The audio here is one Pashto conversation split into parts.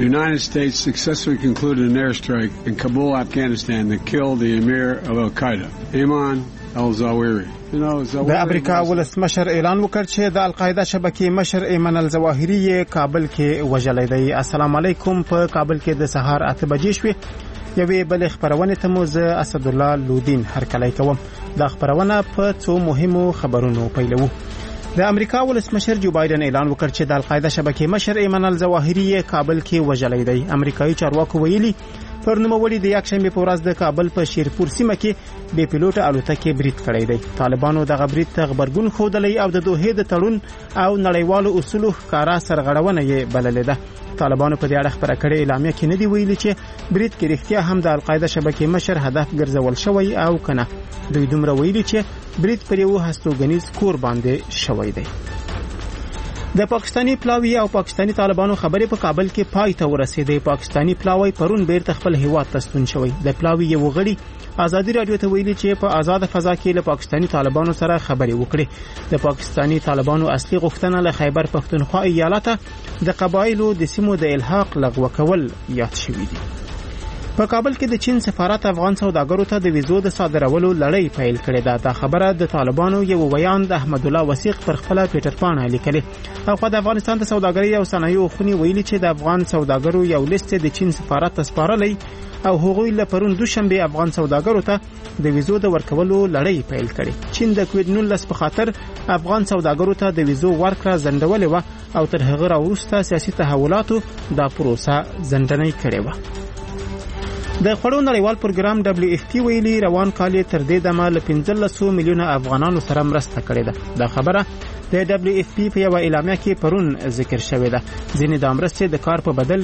The United States successfully concluded an airstrike in Kabul, Afghanistan that killed the emir of Al-Qaeda, Ayman al-Zawahiri. د امریکا ولسمشر اعلان وکړ چې د القاعده شبکې مشر ایمن الظواهری کابل کې وژلی دی. السلام علیکم. په کابل کې د سهار 8 بجې شوې. یوې بل خبرونه ته مو زه اسد الله لودین هرکلی کوم. دا خبرونه په څو مهمو خبرونو پیلوو. د امریکا ولسمشر جو بایدن اعلان وکړ چې د القاعده شبکې مشر ایمن الظواهری کابل کې وژلی دی. امریکایي چارواکو ویلي پر نوموړي د یکشنبه په ورځ د کابل په شیرپور سیمه کې بې پیلوټه الوتکې برید کړی دی. طالبانو دغه برید ته غبرګون ښودلی او د دوحې د تړون او نړیوالو اصولو ښکارا سرغړونه یې بللې ده. طالبانو په دې اړه خبره کړې اعلامیه کې نه دی ویلي چې برید کې رښتیا هم د القاعده شبکې مشر هدف ګرځول شوی او کنه. دوی دومره ویلي چې برید پر یو هستوګنیز کور باندې شوی دی. د پاکستانی پلاوی او پاکستانی طالبانو خبرې په کابل کې پای ته ورسېدې. پاکستانی پلاوی پرون بیرته خپل هیواد ته ستون شوی. د پلاوی یو غړي ازادي رادیو ته ویلي چې په آزاد فضا کې له پاکستانی طالبانو سره خبرې وکړي. د پاکستانی طالبانو اصلي غوښتنه له خیبر پښتونخوا ایالت د قبایلو د سیمو د الحاق لغوه کول یاد شوی دی. په کابل کې د چین سفارت افغان سوداګرو ته د ویزو د صادرولو لړۍ پیل کړې ده. دا خبره د طالبانو یو بیان د احمد الله وثیق پر خپل ټوئیټر باندې لیکلې. او د افغانستان د سوداګرۍ او صنایعو خونی ویلي چې د افغان سوداګرو یو لیست د چین سفارت ته سپارلی او هغوی له پرون دوشنبه افغان سوداګرو ته د ویزو د ورکولو لړۍ پیل کړې. چین د کووډ-19 په خاطر افغان سوداګرو ته د ویزو ورکړه ځنډولې و او تر هغه وروسته سیاسي تحولاتو دا پروسه ځنډنۍ کړې و. د خړو نړیوال پروګرام WFP ویلي روان کال تر دې دمه له 15 میلیونه افغانانو سره مرسته کړې ده. دا خبره د WFP په یو اعلامیه کې پرون ذکر شوې ده. ځینې د مرستې د کار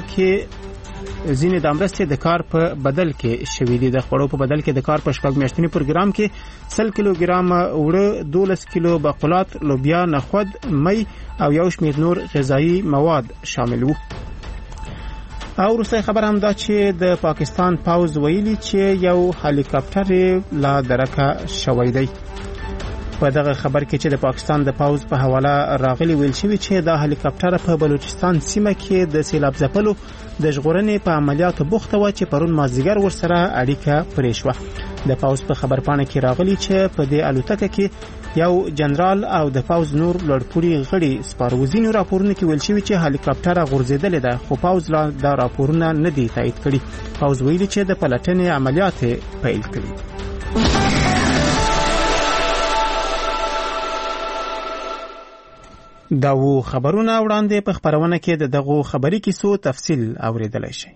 په بدل کې شوې دي. د خړو په بدل کې د کار په شپږ میاشتنی پروګرام کې 100 کیلوګرام اوړه، 12 کیلو بقولات، لوبیا، نخود، می او یو شمېر نور غذایی مواد شامل وو. او وروسته خبر هم دا چې د پاکستان پاوز ویلي چې یو هلیکاپټر لا درکه شوی دی. په دغه خبر کې چې د پاکستان د پاوز په حواله راغلی ویل شوی چې دا هلیکاپټر په بلوچستان سیمه کې د سیلاب ځپلو د ژغورنې په عملیاتو بوخته و چې پرون مازدیګر ورسره اړیکه پرې شوه. د پاوز په خبرپاڼه کې راغلی چې په دې الوتکه کې یو جنرال او د پاوز نور لوړپوړي غړي سپاروزینو راپورونه کې ویل شوی چې هلیکاپټر غورځیدل ده، خو پاوز لا دا راپورونه نه دي تایید کړي. پاوز ویلي چې د پلټنې عملیات پیل کړي. دا وو خبرونه وړاندې په خبرونه کې د دغه خبري کیسو تفصیل اوریدلای شي.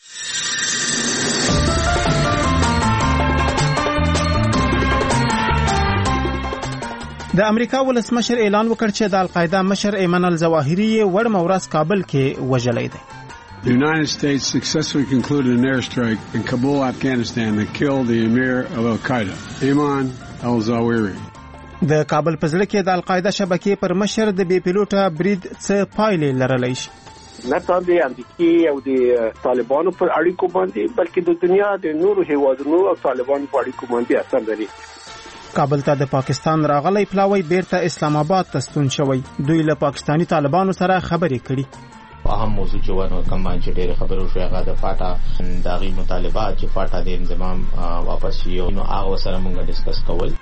د امریکا ولسمشر اعلان وکړ چې د القاعده مشر ایمن الظواهری وړم ورځ کابل کې وژلی دی. The United States successfully concluded an airstrike in Kabul, Afghanistan that killed the emir of Al-Qaeda, Ayman al-Zawahiri. د کابل په ځل کې د القاعده شبکې پر مشر د بې پیلوټه برید څه پایلې لرلی شي. نه تاسو د امریکای او د طالبانو پر اړیکو باندې بلکې د دنیا د نورو هیوادونو او طالبانو پر اړیکو باندې اثر لري. کابل ته د پاکستان راغلی پلاوی بیرته اسلام آباد ته ستون شوی. دوی له پاکستانی طالبانو سره خبرې کړي. اهم موضوع چې ورنه کوم چې ډېر خبرو شوی هغه د فاټا داغي مطالبات چې فاټا د انضمام واپس یو نو هغه سره موږ ډیسکس کول.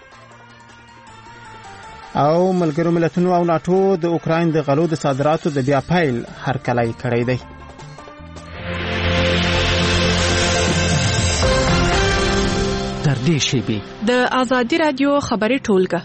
او ملګرو ملتونو او ناتو د اوکراین د غلو د صادراتو د بیا پیل هرکلی کړی دی. تر دې شیبې د ازادي رادیو خبري ټولګه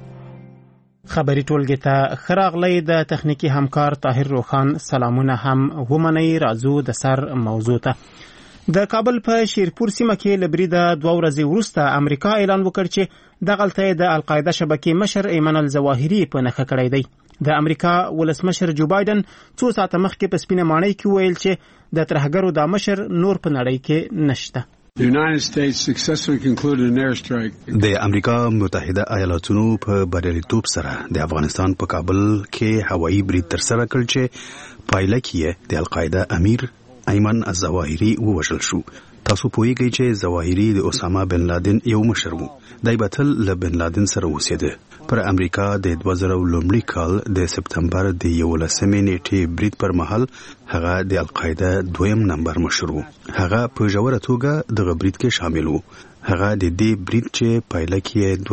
ته خراغلی د تخنیکی همکار طاهر روخان سلامونه هم ومني. راځو د سر موضوع ته. د کابل په شیرپور سیمه کې لبریده 2 ورځې وروسته امریکا اعلان وکړ چې دغلته د القاعده شبکې مشر ایمن الظواهری په نخښه کړی دی. د امریکا ولسمشر جو بایدن 2 ساعته مخکې په سپینه ماڼۍ کې ویل چې د ترهګرو د مشر نور په نړۍ کې نشته. The United States successfully concluded an airstrike. د امریکا متحده ایالاتونو په بریالیتوب سره د افغانستان په کابل کې هوایي برید ترسره کړ چې پایله کې د القاعده امیر ایمن الظواهری ووژل شو. تاسو پوهیږئ چې ظواهري د اسامه بن لادن یو مشر و. دای بتل له بن لادن سره اوسېده. پر امریکا د 2000 کال د سپتمبر د 11 نیټې برید پر مهال هغه د القاعده دویم نمبر مشر و. هغه په ژوره توګه د برید کې شامل و. هغه د دې برید چې پایله کې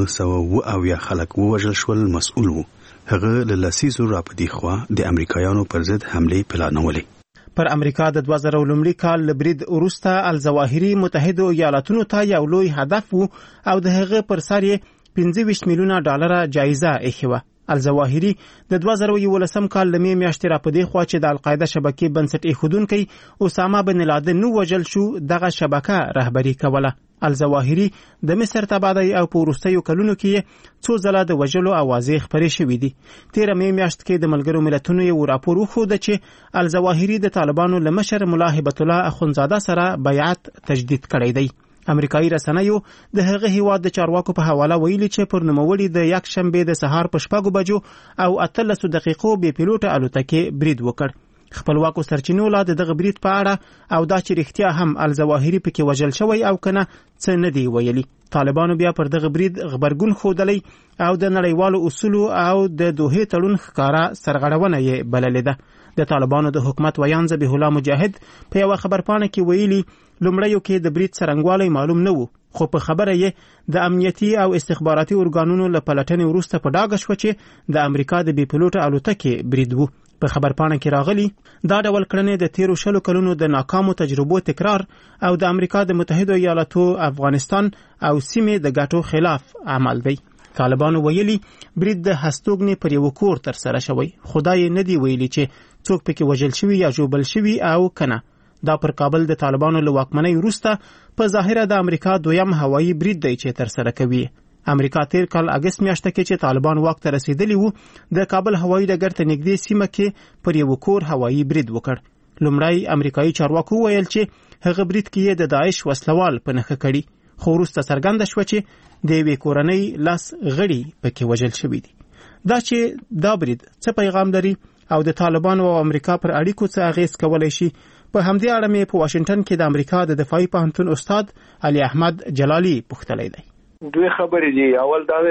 2900 خلک ووژل شول مسؤل و. هغه له لسیزو راپدې خوا د امریکایانو پر ضد حمله پلانولې. پر امریکا د 2000 کال لبرید وروسته الظواهري متحده ایالاتونو ته یو لوی هدف وو او د هغه پر سر یې 25 میلیونه ډالر جایزه ایښې. الظواهري د 2011 کال لمې میاشتې راپدې خوا چې د القاعده شبکې بنسټ ایښودونکی اسامه بن لادن نو وژل شو دغه شبکه رهبری کوله. الظواهري د مصر تبعیدي او په وروستیو کلونو کې څو ځله د وژلو اوازې خپرې شوې دي. 13 مې میاشت کې د ملګرو ملتونو یو راپور وښود چې الظواهري د طالبانو له مشر ملا هبت الله اخونزاده سره بیعت تجدید کړی دی. امریکایي رسنیو د هغه هیواد د چارواکو په حواله ویلي چې پر نوموړي د یک شنبه د سهار په 6 بجو او 13 دقیقو بې پیلوټه الوتکې برید وکړ. خپلواکو سرچینو لا دغه برید په اړه او دا چې رښتیا هم الظواهري پکې وژل شوی او کنه څه نه دی ویلي. طالبانو بیا پر دغه برید خبرګون ښودلی او د نړیوالو اصولو او د دوحې تړون ښکارا سرغړونه یې بللې ده. د طالبانو د حکومت ویان ذبیح الله مجاهد په یو خبرپاڼه کې ویلي لومړیو کې د برید څرنګوالی معلوم نه و، خو په خبره یې د امنیتي او استخباراتي ارګانونو له پلټنې وروسته په ډاګه شوه چې د امریکا د بې پیلوټه الوتکې برید و. په خبرپاڼه کې راغلی دا ډول کړنې د 13 کلونو د ناکامو تجربو تکرار او د امریکا د متحده ایالاتو افغانستان او سیمې د ګټو خلاف عمل دی. طالبانو ویلي برید د هستوګنې پر یو کور تر سره شوی. خدای نه دی ویلي چې څوک پکې وژل شوی یا ژوبل شوی او کنه. دا پر کابل د طالبانو له واکمنۍ وروسته په ظاهره د امریکا دویم هوایي برید دی چې تر سره کوي. امریکا تیر کال اگست میاشته کې چې طالبان واک ته رسیدلی وو د کابل هوایي ډګر ته نږدې سیمه کې پر یو کور هوایي برید وکړ. لومړی امریکایي چارواکو ویل چې هغه برید کې د داعش وسلوال په نښه کړي، خو وروسته څرګنده شوه چې د یوې کورنۍ 10 غړي پکې وژل شوي دي. دا چې دا برید څه پیغام لري او د طالبانو او امریکا پر اړیکو څه اغیز کولی شي، په همدې اړه مې په واشنگټن کې د امریکا د دفاعي پوهنتون استاد علي احمد جلالي پوښتلی دی. دوی خبرې دي. اول دا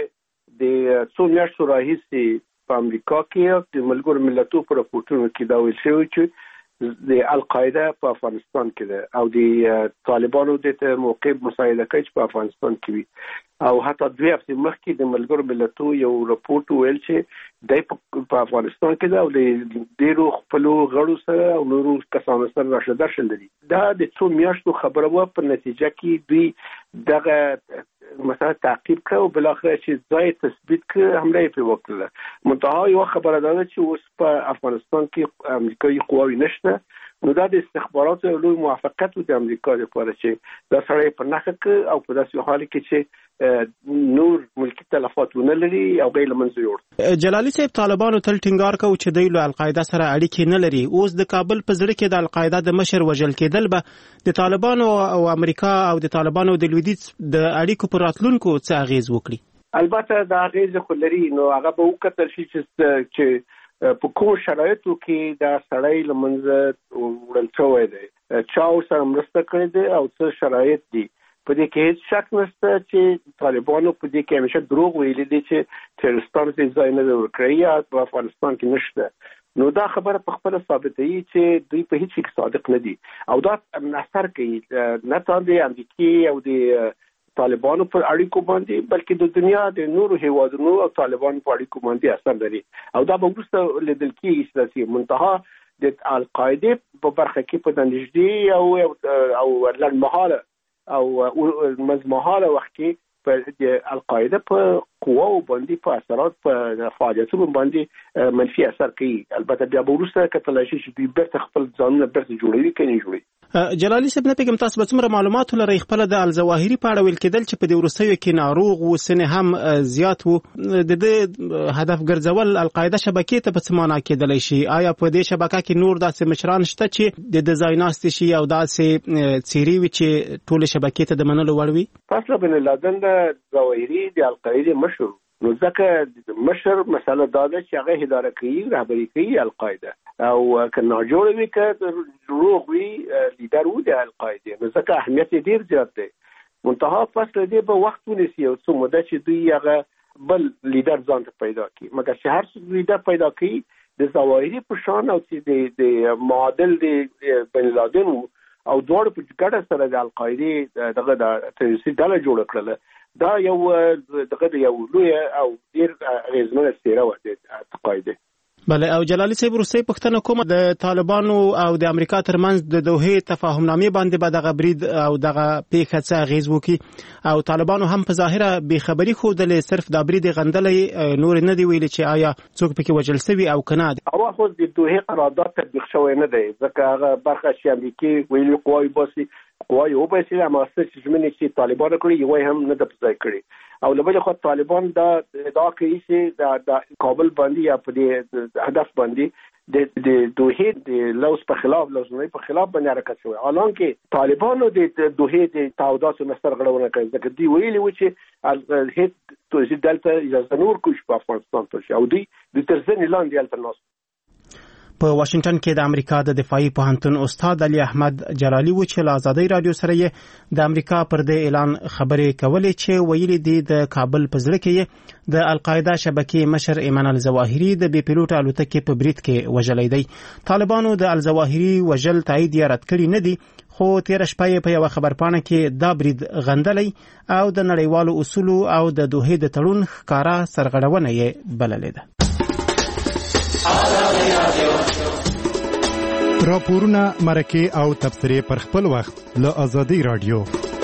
چې د څو میاشتو راهیسې په امریکا کې د ملګرو ملتونو په راپورټونو کې دا ویل شوی چې د القاعده په افغانستان کې ده او د طالبانو د موقع مساعده کوي چې په افغانستان کې وي. او حتی 2 هفتې مخکې د ملګرو ملتونو یو راپورټ ویل چې په افغانستان کې ده او د ډېرو خپلو غړو سره او نورو کسانو سره راشه درشل لري. دا د څو میاشتو خبره وه. په نتیجه کې دوی دغه مثلا تعقیب کړ او بلاخره چې ځای تثبیت کړ حمله یې پرې وکړه. منتها یو خبره ده چې اوس په افغانستان کې امریکایي قواوې نشته. نو دا د استخباراتو لوی موافقت و د امریکا لپاره چې دا سړی په نښه کړ او په داسې حال کې چې نور ملکی تلفات ونه لري او غیر منځ یوړ. جلالي صاحب طالبانو تل ټینګار کوي چې دوی له القاعده سره اړیکې نه لري. اوس د کابل په زړه کې د القاعده د مشر وژل کېدل به د طالبانو او امریکا او د طالبانو د لویدیځ د اړیکو پر راتلونکو څه اغیز وکړي؟ البته دا اغیز خو لري. نو هغه به وکتل شي چې په کوم شرایطو کې دا سړی له منځه وړل شوی دی، چا ورسره مرسته کړې ده او څه شرایط دي. په دې کې هیڅ شک نشته چې طالبانو په دې کې همیشه دروغ ویلي دي چې تروریستانو ته ځای نه ورکړی یا په افغانستان کې نشته. نو دا خبره په خپله ثابتوي چې دوی په هیڅ کې صادق نه دي او دا اثر کوي نه تان د امریکې او د طالبانو پر اړیکو باندې بلکې د دنیا د نورو هیوادونو او طالبانو په اړیکو باندې اثر لري او دا به وروسته لیدل کېږي چې منتها د القاعده په برخه کې په نږدې او لنډمهاله او مزمهاله وخت کې په القاعده په قواو باندې په اثرات په فعالیتونو باندې منفي اثر کوي. البته بیا به وروسته کتلی شي چې دوی بیرته خپل ځانونه بیرته جوړوي که نه جوړوي. جلالي صاحب نه پېږم تاسو به څومره معلومات لرئ خپله د الظواهري په اړه ویل کېدل چې په دې وروستیو کې ناروغ و، سن هم زیات و، د ده هدف ګرځول القاعده شبکې ته په څه معنا کېدلی شي؟ آیا په دې شبکه کې نور داسې مشران شته چې د ده ځای ناستې شي او داسې څیرې وي چې ټولې شبکې ته د منلو وړ وي؟ اسامه بن لادن د ظواهري د القاعده مشر نو ځکه مشر مسله دا ده چې هغه اداره کوي رهبري کوي القاعده او کله جوړ وي که روغ وي لیدر و د القاعده نو ځکه اهمیت ډیر زیات دی منتها فصل دی په وخت ونیسي او څه موده چې دوی هغه بل لیدر ځان ته پیدا کړي مګر چې هر لیدر پیدا کړي د ظواهري په شان او چې د معادل د بن لادن او دوړ په ګډه سره د القاعده دغه د تروریستي ډله جوړ کړل دا یو دغه یو لوی او ډیر غیرمنه څیره و د القاعده. بله او جلالي صاحب روسي پښتنه کومه د طالبانو او د امریکا ترمنځ د دوحې تفاهمنامې باندې به دغه برید او دغه پیښه څه اغیز وکي او طالبانو هم په ظاهره بې خبري خودلې صرف د برید غندلې نور نه دی ویلي چې آیا څوک پکې وجل سوي او کنه او خو د دوحې قرارداد تطبیق شوی نه دی ځکه هغه برخه چې امریکای ویلي قوای باسي قوای او به چې مؤسسه چې زمونږ چې طالبان کړی یو هم نه د پځای کړی او له بل خو طالبان دا کوي چې د کابل باندې یا په دې هدف باندې د دوحې د لوز په خلاف لوزنۍ په خلاف باندې حرکت شوی حالانکه طالبانو د دوحې د تعهداتو نستر غړونه کوي ځکه دی ویلي و چې هیڅ توزیع دلته اجازه نور کوي په افغانستان ته او دی د ترڅنګ لاندې التناس په واشنگټن کې د امریکا د دفاعي پوهنتون استاد علي احمد جلالي و چې له آزادۍ رادیو سره یې د امریکا پر دې اعلان خبرې کولې چې ویلي دي د کابل په زړه کې د القاعده شبکې مشر ایمان الظواهري د بي پیلوټ الوتکې په برید کې وژل دی. طالبانو د الظواهري وژل تایید یې رد کړی نه دي خو تیر شپه په یو خبرپاڼه کې دا برید غندلی او د نړیوالو اصول او د دوحې د تړون ښکارا سرغړونه یې بللې ده. راپورونه مرکه او تبصرې پر خپل وخت له آزادۍ رادیو.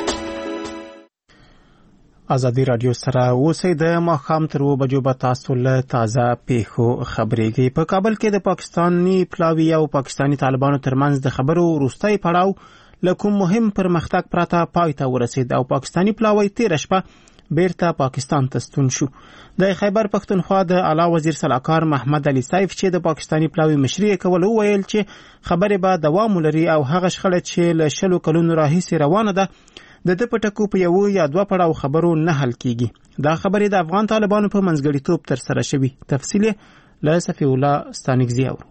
آزادۍ رادیو سره اوسئ د ماښام تر 2 بجو به تاسو له تازه پیښو خبرېږئ. په کابل کې د پاکستاني پلاوي او پاکستاني طالبانو ترمنځ د خبرو وروستی پړاو له کوم مهم پرمختګ پرته پای ته ورسید او پاکستاني پلاوی تیر شپه بیرته پاکستان ته ستون شو. د خیبر پښتونخوا د اعلی وزیر سلاکار محمد علي سیف چې د پاکستاني پلاوی مشري کول ویل چې خبره به دوام لري او هغه شخړه چې له 10 کلونو راهیسې روانه ده د پټکو په یو یا دوه پړاو خبرو نه حل کیږي. دا خبره د افغان طالبانو په منځګړیتوب تر سره شوی. تفصیل له صفی الله ستانګزی اورو.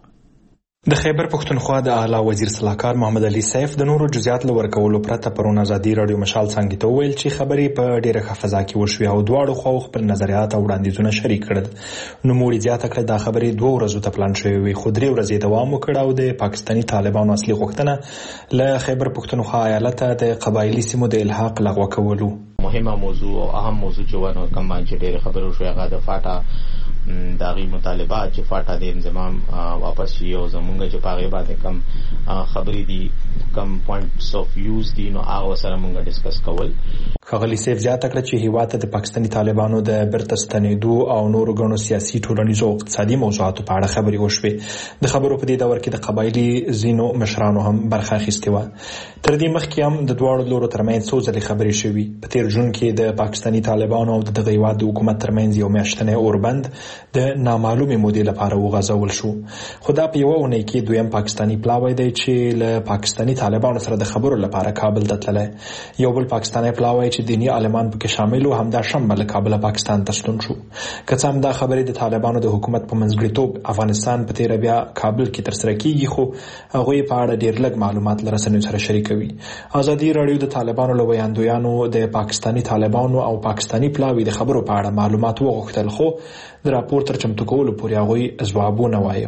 د خیبر پښتونخوا د اعلی وزیر سلاکار محمد علي سیف د نورو جزئیات لور کولو پرته پرون آزادۍ رادیو مشال څنګه ته ویل چې خبرې په ډیره خفضا کې وشوي او دواړو خو خپل نظریات او وړاندیزونه شریک کړل. نو موږ زیاته کړه د خبرې 2 ورځې ته پلان شوی وي خو 3 ورځې دوام وکړ او د پاکستاني طالبانو اصلي غوښتنه له خیبر پښتونخوا ایالت د قبایلی سیمو د الحاق لغوه کولو. مهمه موضوع او اهم موضوع چې ونه کوم باندې ډیره خبرو شوی هغه د فاټا داغي مطالبات چې فاټا د انضمام واپس شي او زمونږ چې پاغه باندې کم خبرې دي کم پوینټس اف یوز دي نو هغه سره مونږ ډیسکس کول. خغلی سیف زیاته کړ چې هیواد د پاکستاني طالبانو د برته ستنېدو او نورو غنو سیاسي ټولنیزو اقتصادي موضوعاتو په اړه خبرې وشوې. د خبرو په دې دور کې د قبایلی زینو مشرانو هم برخه اخیستې و. تر دې مخکې هم د دوه لورو ترمنځ څو ځلې خبرې شوې. په تیر جون کې د پاکستاني طالبانو او د هیواد د حکومت ترمنځ یو میاشتنی اوربند د نامعلومې مودې لپاره وغځول شو. خدا په یو ونه کې دویم پاکستاني پلاوی دی چې له پاکستاني طالبانو سره د خبرو لپاره کابل ته تللی. یو بل پاکستاني پلاوی چې دینی عالمان پکې شامل وو همدا شنبه له کابل پاکستان ته ستون شو. که څه هم دا خبرې د طالبانو د حکومت په منځګړیتوب افغانستان په تیر بیا کابل کې تر سره کیږي خو هغه په اړه ډیر لږ معلومات لرسنیو سره شریکوي. آزادۍ رادیو د طالبانو له ویاندویانو د پاکستاني طالبانو او پاکستاني پلاوی د خبرو په اړه معلومات وغوښتل خو د راپور تر چمتو کولو پورې هغوی ځوابونه وایي.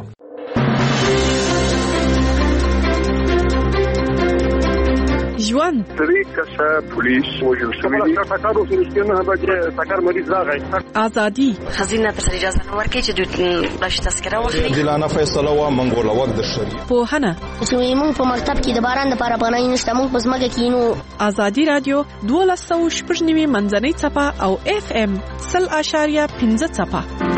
ژوند طریقه پولیس وجل شوی دی تاکارو سرسکنه به تاکار مریض راغی ازادي خزینه تر اجازه ورکړي چې د تذکره واخلي دلانه فیصله و منګول وخت د شری په هنه موږ په مکتب کې د باران لپاره پناه نشته موږ په ځمکه کې نو آزادي رادیو 1290 منځنۍ صفه او اف ام 0.15 صفه.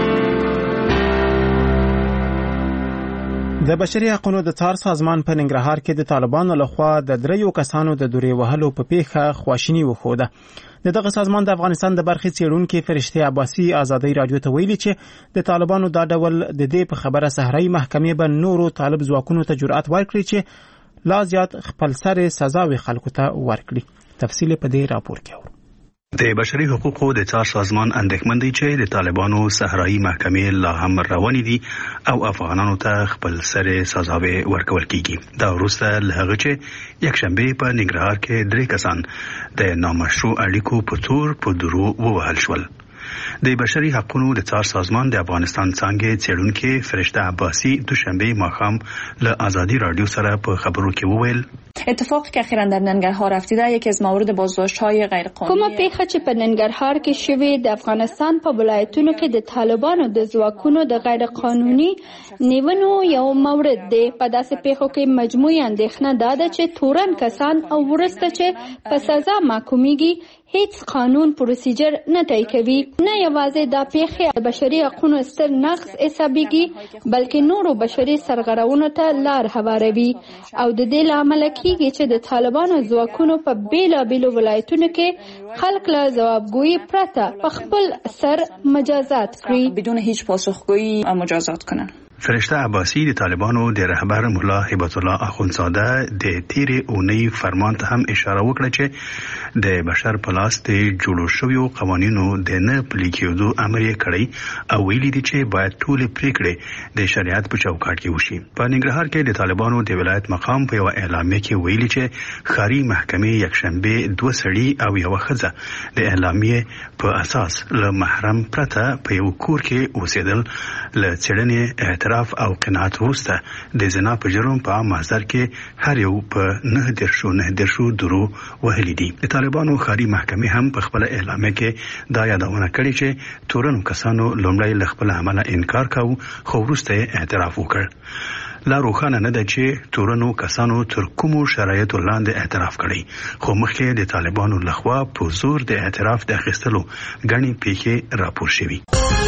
د بشري حقوقو د څار سازمان په ننګرهار کې د طالبانو لخوا د 3 کسانو د دورې وهلو په پیښه خواشینی وخوده. دغه سازمان د افغانستان د برخې څېړونکو فرشته عباسي آزادۍ رادیو ته ویلي چې د طالبانو دا ډول د دې په خبره صحرایي محکمې به نورو طالب ځواکونو ته جرأت ورکړي چې لا زیات خپل سره سزا وي خلکو ته ورکړي. تفصیل په دې راپور کې د بشري حقوقو د څار سازمان اندېښمن دی چې د طالبانو صحرایي محکمې لا هم روانې دي او افغانانو ته خپل سره سزاوي ورکول کیږي. دا وروسته له هغه چې یکشنبه په ننګرهار کې 3 کسان د نامشروع اړیکو په تور په درو ووهل شول. د بشري حقوقو د څار سازمان د افغانستان څنګه څېړونکو فرشته عباسی دوشنبه ماښام له آزادی رادیو سره په خبرو کې وویل اتفاقی که اخیراً در ننگرهار افتیده یکی از موارد بازداشت‌های غیرقانونی کومه پیښه چې په ننګرهار کې شوې د افغانستان په ولایتونو کې د طالبانو د ځواکونو د غیرقانوني نیونو یو مورد دی. په داسې پیښو کې مجموعي اندېښنه دا ده چې تورن کسان او ورسته چې په سزا محکومیږي هیڅ قانون پروسیجر نه طی کوي. نه یوازې دا پیښې بشري حقوقو ستر نقض حسابيږي بلکې نورو بشري سرغړونو ته لار هواروي او د دې لامل کېږي چې د طالبانو ځواکونو په بیلابیلو ولایتونو کې خلک له ځوابګویي پرته په خپل سر مجازات کړي بدون هیچ پاسخگویی مجازات کنن. فرشته عباسی د طالبانو د رهبر مولا هبت الله اخوندزاده د تیرې اونۍ فرمان ته هم اشاره وکړه چې د بشر په لاس د جوړو شویو قوانینو د نه پلي کېدو امر یې کړی او ویلي دي چې باید ټولې پریکړې د شریعت په چوکاټ کې وشي. په ننګرهار کې د طالبانو د ولایت مقام په یو اعلامیه کې ویلي چې ښاري محکمې یکشنبه 2 سړي او یو ښځه د اعلامیه په اساس له محرم پرته په یو کور کې اوسېدل له څېړنې اعتراف او قناعت وروسته د زنا په جرم په محضر کې هر یو په 9 درو وهلي دي. د طالبانو ښاري محکمې هم په خپل اعلامیه کې دا یادونه کړې چې تورنو کسانو لومړی له خپل عمله انکار کاوه خو وروسته اعتراف وکړ. لا روښانه نه ده چې تورنو کسانو تر کومو شرایطو لاندې اعتراف کړی خو مخکې د طالبانو لخوا په زور د اعتراف د اخیستلو غني پیښې راپور شوي.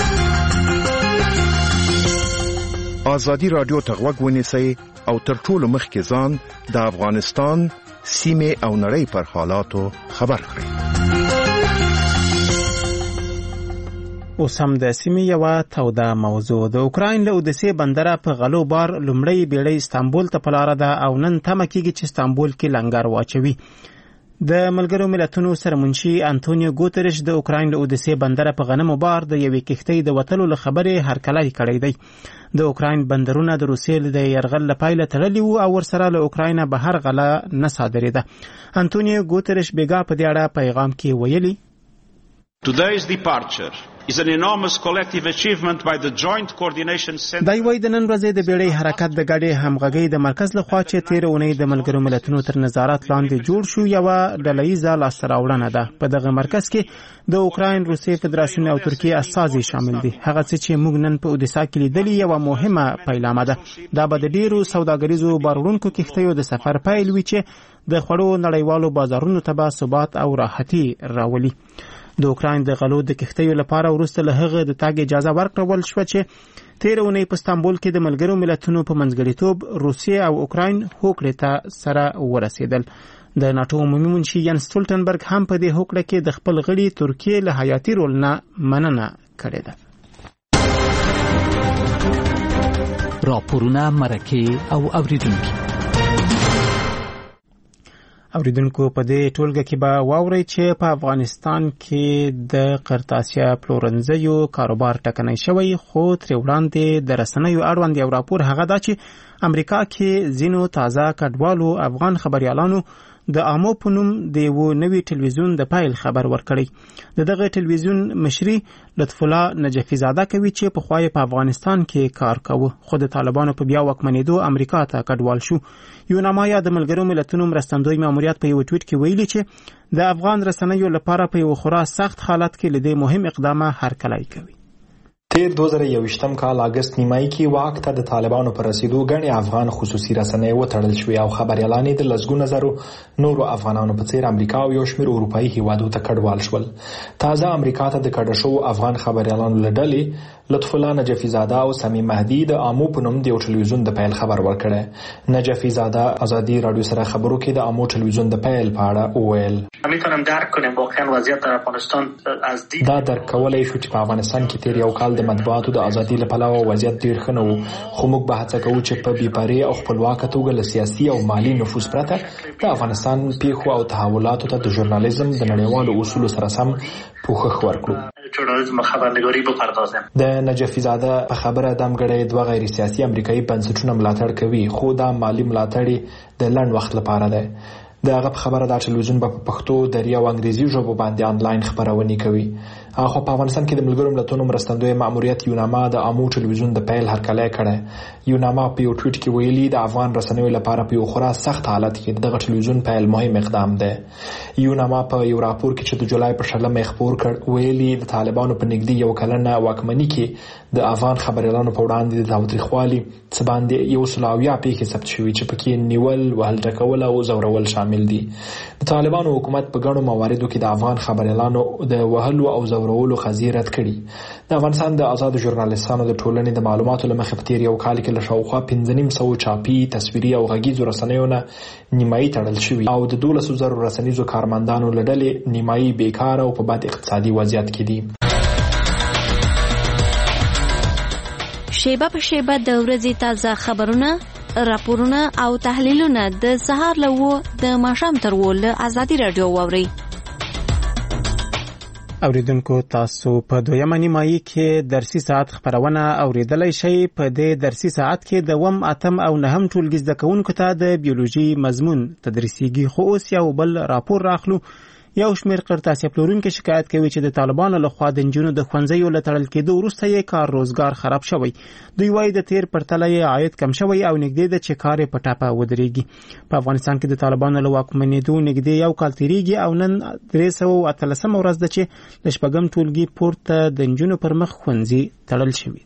آزادی رادیو ته غوږ ونیسئ او تر ټولو مخکې ځان د افغانستان سیمې او نړۍ پر حالاتو خبر کړئ. اوس هم د سیمې یوه توده موضوع د اوکراین له اودسې بندره په غلو بار لومړی بیړۍ استانبول ته په لاره ده او نن تمه کېږي چې استانبول کې لنګر واچوي. د ملګرو ملتونو سرمنشي انټونیو ګوتریش د اوکراین له اودسې بندره په غنمو بار د یوې کښتۍ د وتلو له خبرې هرکلی کړی دی. د اوکراین بندرونه د روسیې د یرغل له پایله تړلي وو او ورسره له اوکراینه بهر غله نه صادرېده. انټونیو ګوتریش بیګا په دې اړه پیغام کې ویلي Today's departure is an enormous collective achievement by the Joint Coordination Center. دا یوه د نن ورځې د بیړۍ حرکت د ګډې همغږۍ د مرکز لخوا چې تیر اونۍ د ملګرو ملتونو تر نظارت لاندې جوړ شو یوه ډلهییزه لاسته راوړنه ده. په دغه مرکز کې د اوکراین، روسیې فدراسیون او ترکیې استازي شامل دي. هغه څه چې موږ نن په اودیسا کې لیدلي یوه مهمه پیلامه ده. دا به د ډیرو سوداګریزو باروړونکو کښتیو د سفر پیل وي چې د خوړو نړیوالو بازارونو ته به ثبات او راحتي راولي. د اوکراین د غلو د کښتیو لپاره وروسته له هغه د تاګ اجازه ورکړل شوه چې تیر اونۍ په استانبول کې د ملګرو ملتونو په منځګړیتوب روسیې او اوکراین هوکړې ته سره ورسېدل. د ناتو عمومي منشي ینس سټولټنبرګ هم په دې هوکړه کې د خپل غړي ترکیې له حیاتي رول نه مننه کړې ده. راپورونه مرکه او اوریدونکو په دې ټولګه کې به واورئ چې په افغانستان کې د قرطاسیا پلورنځیو کاروبار ټکنی شوی خو تر وړاندې د رسنیو اړوند یو راپور هغه دا چې امریکا کې ځینو تازه کډوالو افغان خبريالانو د آمو په نوم د یو نوي ټلویزیون د پایل خبر ورکړی. د دغه ټلویزیون مشري لطف الله نجفي زاده کوي چې په خوای په افغانستان کې کار کوي خو د طالبانو په بیا وکمنېدو امریکا ته کډوال شو. یو نمایا د ملګرو ملتونو مرستندوی ماموریت په یو ټویټ کې ویلي چې د افغان رسنیو لپاره په یو خورا سخت حالت کې لدی مهم اقدامه هرکلی کوي. تیر 2021 کال اگست نیمایي کې واک ته د طالبانو پر رسیدو غني افغان خصوصي رسنۍ وتړل شوې او خبريالانې د لسګونو زرو نورو افغانانو په څیر امریکا او یو شمېر اروپאי هیوادو ته کډوال شول. تازه امریکا ته د کډه شو افغان خبريالانو لډلې لطف الله نجفي زاده او سمیم مهدي د آمو په نوم د ټلویزیون د پیل خبر ورکړی. نجفي زاده آزادی رادیو سره خبرو کې د آمو ټلویزیون د پیل په اړه وویل میتونم درک کنم واقعا وضعیت در افغانستان از دید دا درک کولای شو چې په افغانستان کې تیر یو کال د مطبوعاتو د ازادي لپاره وضعیت ډیر ښه نه و، خو موږ به هڅه کوو چې په بېپارې او خپلواکه توګه له سیاسي او مالي نفوذ پرته د افغانستان پیښو او تحولاتو ته د ژورنالیزم د نړیوالو اصولو سره سم پوښښ ورکړو. ژورنالیزم خبرنگاری بپردازیم. د نجفی زاده په خبره دمګړی دوه غیر سیاسي امریکایي بنسټونه ملاتړ کوي، خو دا مالی ملاتړ د لنډ وخت لپاره ده. د هغه په خبره دا ټلویزیون په پښتو، دري او انګریزي ژبو باندې آنلاین خبرونه کوي. خو په افغانستان کې د ملګرو ملتونو مرستندوی ماموریت یوناما د امو ټلویزیون د پیل هرکلی کړی. یوناما په یو ټویټ کې ویلي د افغان رسنیو لپاره په یو خورا سخت حالت کې دغه ټلویزیون پیل مهم اقدام ده. یوناما په یو راپور کې چې د جولای په 16 خپور کړ ویلي د طالبانو په نږدې یو کلنه واکمنۍ کې د افغان خبريالانو په وړاندې د تاوتریخوالي څه باندې یو سلاویا پیښې ثبت شوې چې پکې نیول، وهل ټکول او زورول شامل دي. د طالبانو حکومت په ګڼو مواردو کې د افغان خبريالانو د وهلو او زورولو قضیې رد کړي. د افغانستان د آزاد ژورنالیستانو د ټولنې د معلوماتو له مخې په تیر یو کال کې له شاوخوا 1500 چاپي، تصویري او غږیزو رسنیو نه نیمایي تړل شوي او د 12,000 رسنیزو کارمندانو له ډلې نیمایي بیکاره او په بد اقتصادي وضعیت کې دي. شیبه په شیبه د ورځې تازه خبرونه، راپورونه او تحلیلونه د سهار له د ماښام تر له آزادي رادیو واورئ. اوریدونکو تاسو په دویمه نیمایي کې درسي ساعت خبرونه اوریدلای شئ. په دې درسي ساعت کې د 8، 8 او 9 ټولګي زده کوونکو ته د بیولوژي مضمون تدریسیږي. خو اوس یو بل راپور راخلو. یو شمېر قرطاسیه پلورونکي شکایت کوي چې د طالبانو لخوا د نجونو د ښوونځیو له تړل کېدو وروسته یې کار روزګار خراب شوی. دوی وایي د تیر پرتله یې عاید کم شوی او نږدې ده چې کار یې په ټاپه ودرېږي. په افغانستان کې د طالبانو له واکمنېدو نږدې یو کال تېرېږي او نن 313 ورځ ده چې له 6 ټولګي پورته د نجونو پر مخ ښوونځي تړل شوي.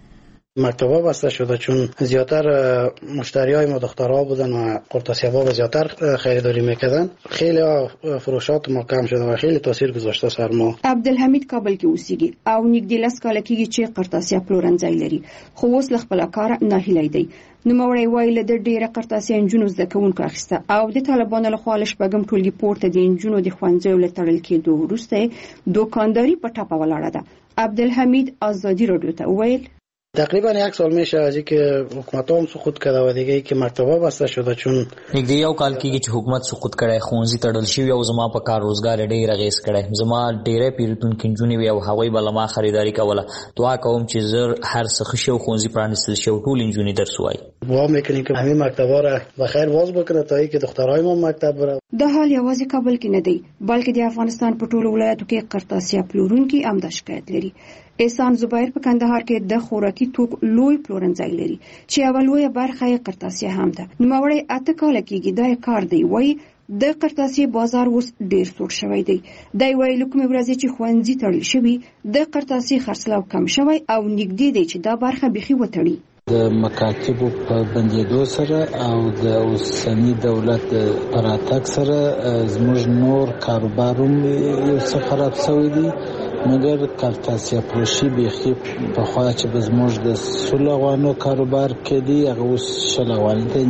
مکتب‌ها بسته شده چون زیاتر مشتریای ما دخترها بودن و قرطاسی‌ها زیاتر خریداری میکردن. خیلی فروشات ما کم شده و خیلی تاثیر گذاشته سر ما. عبدالحمید کابل کې اوسېږي او نږدې 10 کاله کېږي چې قرطاسیه پلورنځای لري، خو اوس له خپل کار ناهیلی دی. نوموړی وایي له ډېره قرطاسیه نجونو زده کوونکو اخیسته او د طالبانو لخوا له 6 ټولګي پورته د نجونو د ښوونځیو له تړل کېدو وروسته دوکانداري په ټاپه ولاړه ده. عبدالحمید آزادی رادیو ته ویل تقریبا 1 سال میشه از اینکه حکومت هم سقوط کرده و دیگه که مکتب‌ها بسته شده چون نږدې یو کال کېږي چې حکومت سقوط کړی، ښوونځي تړل شوي او زما په کار روزګار ډېر اغېز کړی. زما ډېرې پیرودونکي نجونې وې او هغوی به له ما خریداري کوله. دعا کوم چې زر هر څه ښه شي او ښوونځي پرانیستل شي او ټول نجونې درس ووایي. دعا میکنیم که همین مکتب‌ها را بخیر باز بکنه تا اینکه دخترای ما مکتب بره. دا حال یوازې کابل کې نه دی بلکې د افغانستان په ټولو ولایتو کې قرطاسیه پلورونکي هم دا شکایت لري. احسان زبیر په کندهار کې د خوراکي توکو لوی پلورنځای لري چې اولویه برخه یې قرطاسیه هم ده. نوموړی 8 کاله کېږي دا کار دی. وایي د قرطاسیه بازار اوس ډیر سوړ شوی دی. دا وایي له کومې ورځې چې ښوونځي تړل شوي د قرطاسیه خرڅلاو کم شوی او نږدې دی چې دا برخه بيخي وتړي. د مکاتبو په بندېدو سره او د اوسنی دولت پراتګ سره زموږ نور کاروبارونه یو څه خراب شوی دي، مګر قرطاسیه فروشي بيخي په خوا چې زموږ د سلوانو کاروبار کې دی هغه اوس شلوان دی.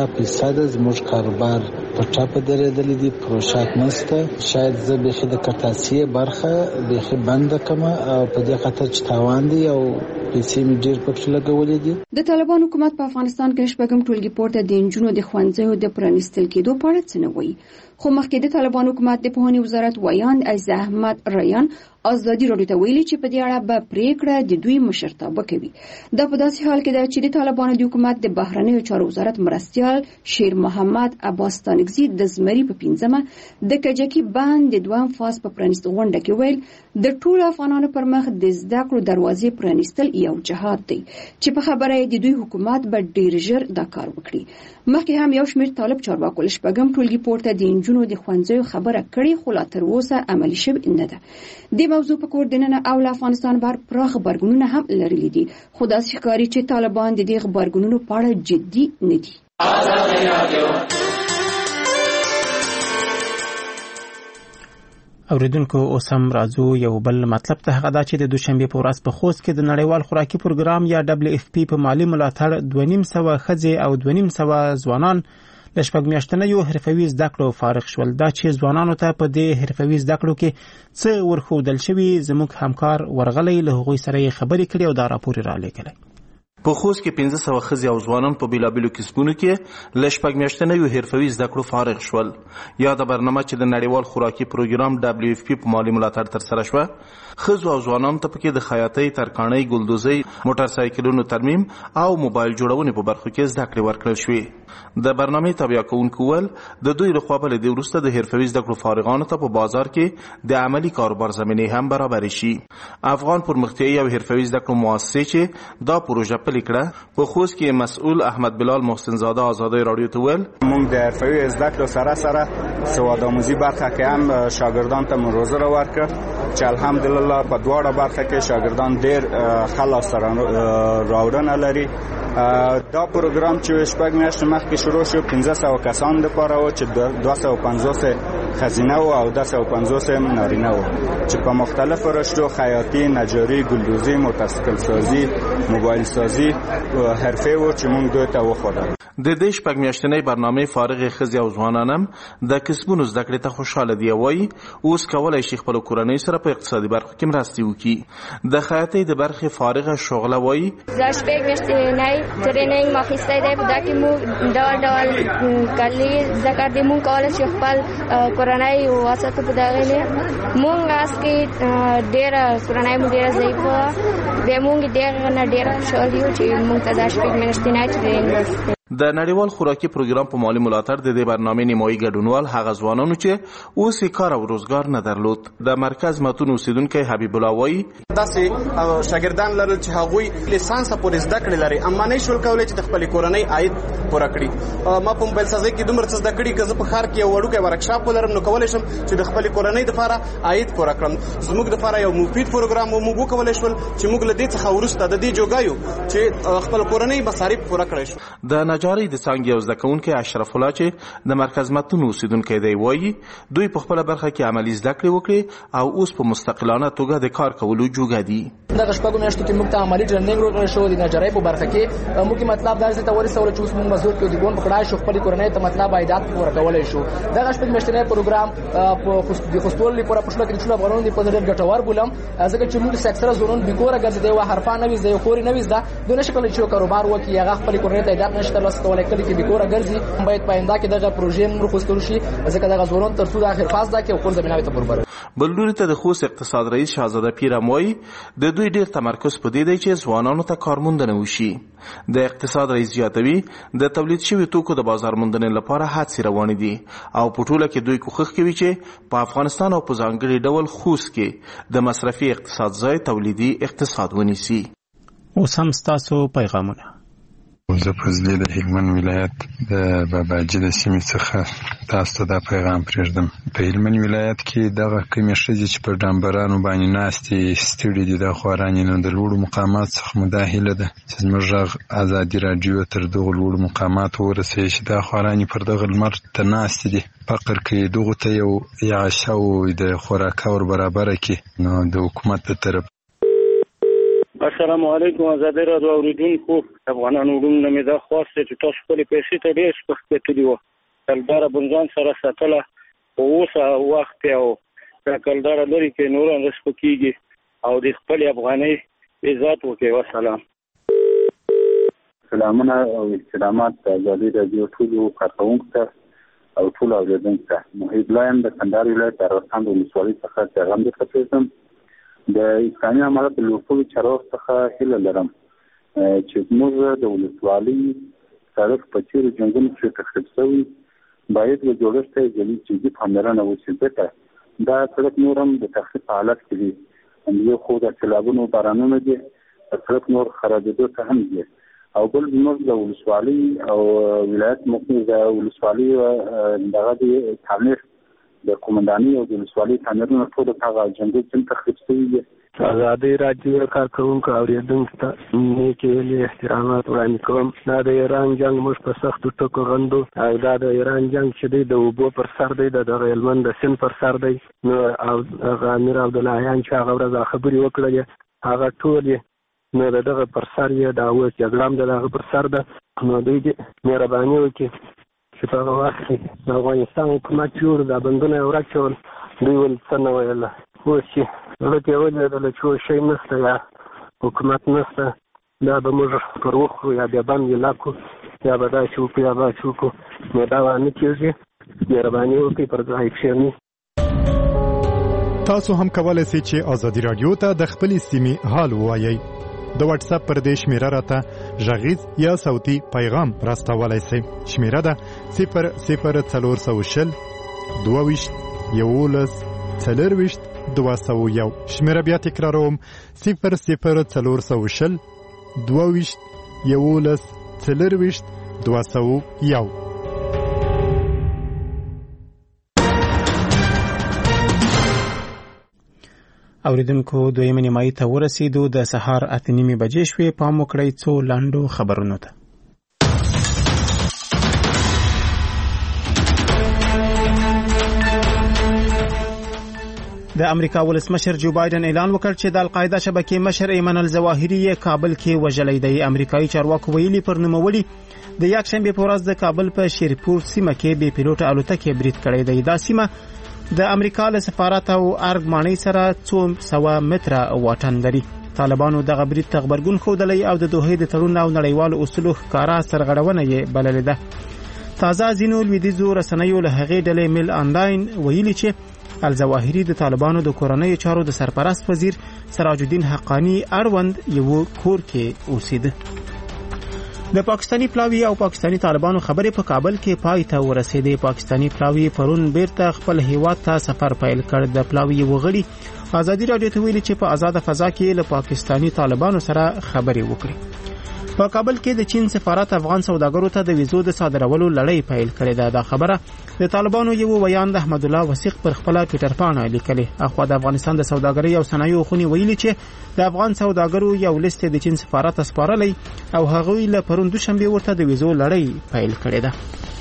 90% زموږ کاروبار په ټاپه درېدلې دي، فروشات نشته. شاید زه بيخي د قرطاسیه برخه بيخي بنده کما او په دې خاطر چې تاوان دي او پیسې مې ډېر پکې لګولې دي. د طالبان حکومت په افغانستان کې 6 ټولګي پورته د نجونو د ښوونځیو د پرانیستل کېدو په اړه څه نه وایي. خو مخکې د طالبان حکومت د پوهنې وزارت ویان عز احمد ریان آزادي رادیو ته ویلي چې په دې اړه به پریکړه د دوی مشرتابه کوي. دا په داسې حال کې ده چې د طالبانو د حکومت د بهرنیو چارو وزارت مرستیال شیر محمد عباس تانکزي د زمري په 15مه د کجکي بند د 2م فاز په پرانیست غونډه کې ویل د ټولو افغانانو پر مخ د زده کړو دروازې پرانیستل یو جهاد دی چې په خبره د دوی حکومت به ډیر ژر دا کار وکړي. مخکې هم یو شمېر طالب چارواکو له 6 ټولګي پورته د نجونو د ښوونځیو خبره کړې خو لا تر اوسه عملي شوې نه ده. د موضوع په کور دننه او له افغانستان بهر پراخ غبرګونونه هم لرلي دي، خو داسې ښکاري چې طالبان د دې غبرګونونو په اړه جدي نه دي. اوریدونکو اوس هم راځو یو بل مطلب ته، هغه دا چې د دوشنبه په ورځ په خوست کې د نړیوال خوراکي پروګرام یا WFP په مالی ملاتړ 2,500 ښځې او 2,500 ځوانان د شپږ میاشتنیو حرفوي زده کړو فارغ شول. دا چې ځوانانو ته په دې حرفوي زده کړو کې څه ورښودل شوي زموږ همکار ورغلی له هغوی سره یې خبرې کړې او دا راپور یې رالیږلی. په خوست کې 1500 ښځې او ځوانان په بیلابیلو کسبونو کې له شپږ میاشتنیو حرفوي زده کړو فارغ شول. یاده برنامه چې د نړیوال خوراکي پروګرام WFP په مالي ملاتړ ترسره شوه، ښځو او ځوانانو ته پکې د خیاطۍ، ترکاڼۍ، ګلدوزۍ، موټر سایکلونو ترمیم او موبایل جوړونې په برخو کې زده کړې ورکړل شوې. د برنامې تابع کوونکو ول د دوی لخوا په دې وروسته د حرفوي زده کړو فارغانو ته په بازار کې د عملی کاروبار زمینه هم برابر شي. افغان پرمختیایي او حرفوي زده کړو مؤسسې چې دا پروژه لیکړه په خوست کې مسؤل احمد بلال محسن زاده آزادی رادیو ته ویل موږ د حرفوي زده کړو سره سواد آموزي برخه کې هم شاګردان ته مروزه ورکړ چې الحمدلله په دواړه برخه کې شاګردان ډېر خلاص راوړنه لري. دا پروګرام چې شپږ میاشتې مخکې شروع شو 1500 کسان لپاره و چې 250 ښځینه او 250 نارینه و چې په مختلفو رشتو خیاطي، نجاري، ګلدوزي، موټرسایکل سازي، موبایل سازي حرفه و چې موږ دوی ته وښودل. د دې شپږ میاشتنۍ برنامې فارغ ښځې او ځوانان هم د کسبونو زده کړې ته خوشحاله دي. وایي اوس کولی شي خپلو کورنۍ سره په اقتصادي برخو کې مرستې وکړي. د خیاطۍ د برخې فارغه شغله وایي زه شپږ میاشتې تریننګ ما اخیستی دی، په دا کې موږ ډول ډول کلي زده کړې موږ کولی شو خپل کورنۍ وساتو. په دغې نه موږ اس کې ډېره کورنۍ مو ډېره ضعیفه وه، بیا موږ ډېره خوشحال یو چې موږ ته دا شپږ میاشتنی تریننګ. د نړیوال خوراکي پروګرام په مالي ملاتړ د دې برنامې نیمایي ګډونوال هغه ځوانانو چې اوس یې کار او روزګار نه درلود. د مرکز متون اوسیدونکی حبیب الله وایي داسې شاګردان لرل چې هغوی لیسانس پورې زده کړې لري اما نه شول کولی چې د خپلې کورنۍ عاید پوره کړي. ما په موبایل سازۍ کې دومره څه زده کړي که زه په ښار کې یو وړوکی ورکشاپ ولرم نو کولی شم چې د خپلې کورنۍ دپاره عاید پوره کړم. زموږ دپاره یو مفید پروګرام موږ وکولی شول چې موږ له دې څخه وروسته د دې جوګایو چې خپل کورنۍ مصارف پوره کړی شو. د نجارۍ د څانګې یو زده کوونکی اشرف الله چې د مرکز متون اوسیدونکی دی وایي دوی په خپله برخه کې عملي زده کړې وکړې او اوس په مستقلانه توګه د کار کولو جوګه دي. دغه شپږو میاشتو کې موږ ته عملي ټریننګ ورکړل شوی د نجارۍ په برخه کې. موږ مطلب دا ځای ته ورسولو چې اوس موږ مزدور کې د ګون پکړای شو خپلې کورنۍ ته مطلب عایدات پوره کولی شو. دغه شپږ میاشتنی پروګرام د خوستول لپاره په شپږ کې ټول افغانانو د په ډېر ګټور بولم ځکه چې موږ اکثره زونون بیکوره ګرځېدي او حرفه نه وي زده خوري نه وي زده دوی نشي کولی چې کاروبار وکړي هغه خپلې کورنۍ ته عایدات نشي ترلاسه کولی. کله چې بیکوره ګرځي باید په آینده کې دغه پروژې مرخص شي ځکه دغه زونون تر څو د اخر فاز دا کې خپل زمينه ته برابر. بل لوري ته د خوست اقتصاد رئیس شاهزاده پیرم وایي د دوی ډېر تمرکز په دې دی چې ځوانانو ته کارموندنه وشي. د اقتصاد رئیس زیاتوي د تولید شوي توکو د بازار موندنې لپاره هڅې روانې دي او په ټوله کې دوی کوښښ کوي چې په افغانستان او په ځانګړي ډول خوست کې د مصرفي اقتصاد ځای تولیدي اقتصاد ونیسي. اوس هم ستاسو پیغامونه. زه فضلي د هلمند ولایت د باباجي د سیمې څخه تاسو ته دا پیغام پرېږدم. په هلمند ولایت کې دغه کومې ښځې چې په ډامبرانو باندې ناستې ستړي دي دا خوارانې نو د لوړو مقاماتو څخه مو دا هیله ده چې زموږ غږ ازادي راډیو تر دغو لوړو مقاماتو ورسوي چې دا خوارانې پر دغه لمر ته ناستې دي فقر کوي دغو ته یو عشا او د خوراکه ور برابره کړي نو د حکومت د طرف. السلام علیکم آزادی راډیو اوریدونکو افغانانو وروڼو مې دا خواست چې تاسو خپلې پیسې ته ډېر سپک کتلي وه کلداره بنځان سره ساتله په اوسه وخت او دا کلداره لرې کې نور هم سپکېږي او د خپلې افغانۍ عزت وکړئ. وسلام. سلامونه او استلامات د آزادي راډیو ټولو کارکوونکو ته او ټولو اورېدونکو ته. محیب الله یم د کندهار ولایت د ارغستان د ولسوالۍ څخه پیغام درته پرېږدم. د اسلامي امارت د لوړپوړو چارواکو څخه هیله لرم چې زموږ د ولسوالۍ سړک په تېرو جنګونو کښې تخریب شوی باید له جوړښت ته جدي پاملرنه وشي ځکه دا سړک نور هم د تخریب په حالت کې دي. یو خو د سیلابونو بارانونه دي سړک نور خرابېدو ته هم دي او بل زموږ د ولسوالۍ او ولایت مقیم د ولسوالۍ دغه د تعمیر د قومندانۍ او د ولسوالۍ تعمیرونه ټول هغه جنګي چې تخریب شوي دي. آزادۍ راډیو کارکوونکو اورېدونکو ته نیکې هیلې احترامات وړاندې کوم. دا د ایران جنګ موږ په سختو ټکو غندو او دا د ایران جنګ چې دی د اوبو پر سر دی د دغه هلمند د سیند پر سر دی نو او هغه امیر عبداللهیان چې هغه ورځ خبرې وکړلې هغه ټول یې نو د دغه پر سر یې دا اوس جګړه هم د هغه پر سر ده نو دوی دې مهرباني وکړي چې په هغه وخت کې د افغانستان حکومت جوړ د بندونه یې ورچول دوی ول څه نه ویله. اوس چې زړه کې ولیدله چې اوس شی نشته یا حکومت نشته دا به موږ پر وخورو یا بیا بند یې لاکو یا به داسې وکړو یا به داسې وکړو. نو دا نه کېږي. مهرباني وکړئ پر ځای کښېنئ. تاسو هم کولای شئ چې ازادي رادیو ته د خپلې سیمې حال ووایئ. د واتس اپ پر دې شمیره راته غږیز یا صوتي پیغام راستولای شئ. شمیره ده 00420 22 11 40 201. شمیره بیا تکراروم 00420 22 11 40 201. اوریدونکو دویمه نیمایي ته ورسېدو. د سهار 8:30 بجې شوې. پام وکړئ څو لاندو خبرونو ته. د امریکا ولسمشر جو بایدن اعلان وکړ چې د القاعده شبکې مشر ایمن الظواهري کابل کې وژلی دی. امریکایي چارواکو ویلي پر نوموړي د یکشنبه په ورځ د کابل په شیرپور سیمه کې بې پیلوټه الوتکې برید کړی دی. دا سیمه د امریکا له سفارت او ارګمانۍ سره 200 متره واټن لري. طالبانو دغه برید ته غبرګون ښودلی او د دوحې د تړون او نړیوالو اصولو ښکارا سرغړونه یې بللې ده. تازه ځینو لویدیځو رسنیو له هغې ډلې میل آنلاین ویلي چې الظواهري د طالبانو د کورنۍ چارو د سرپرست وزیر سراج الدین حقانی اړوند یو کور کې اوسېده. د پاکستانی پلاوی او پاکستانی طالبانو خبرې په کابل کې پای ته ورسېدې. پاکستانی پلاوی پرون بیرته خپل هیواد ته سفر پیل کړ. د پلاوی وغړي ازادي رادیو ته ویلي چې په آزاد فضا کې له پاکستانی طالبانو سره خبرې وکړي. په کابل کې د چین سفارت افغان سوداګرو ته د ویزو د صادرولو لړۍ پیل کړې ده. دا خبره د طالبانو یو ویاند احمد الله وثیق پر خپل ټوئیټر باندې لیکلې. اخوا د افغانستان د سوداګرۍ او صنایعو خونې ویلي چې د افغان سوداګرو یو لیست د چین سفارت سپارلې او هغه له پرون دوشنبه ورته د ویزو لړۍ پیل کړې ده.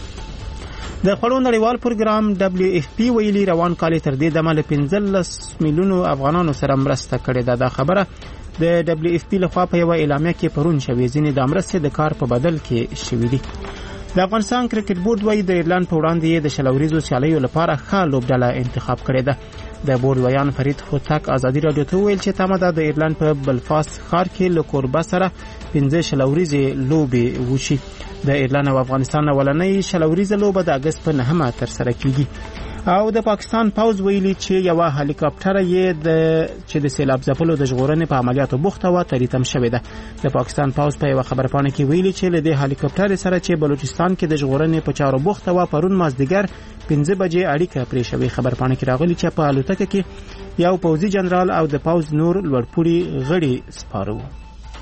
د خړو نړیوال پروګرام WFP ویلي روان کال تر دې دمه له 15 میلیونو افغانانو سره مرسته کړې ده. دا خبره د WFP لخوا په یو اعلامیه کې پرون شوې. ځینې د مرستې د کار په بدل کې شوې دي. د افغانستان کرکټ بورډ وايي د ایرلند په وړاندې د شلوریزو سیالیو لپاره ښه لوبډله انتخاب کړې ده. د بورډ ویان فرید هوتک ازادي رادیو ته ویل چې تمه ده د ایرلند په بلفاست ښار کې له کوربه سره 15 شلوریزې لوبې وشي. د ایرلند او افغانستان اولنۍ شلوریزه لوبه د اگست په 9 تر سره کیږي. او د پاکستان پوز ویلي چې یو هلیکاپټر یې چې د سیلاب ځپلو د ژغورنې په عملیاتو بوخته و تریتم شوې ده. د پاکستان پوز په یو خبرپاڼه کې ویلي چې له دې هلیکاپټر سره چې بلوچستان کې د ژغورنې په چارو بوخته و پرون مازدیګر 15 بجې اړیکه پرې شوې. خبرپاڼه کې راغلي چې په الوتکه کې یو پوځي جنرال او د پوز نور لوړپوړي غړي سپاره وو.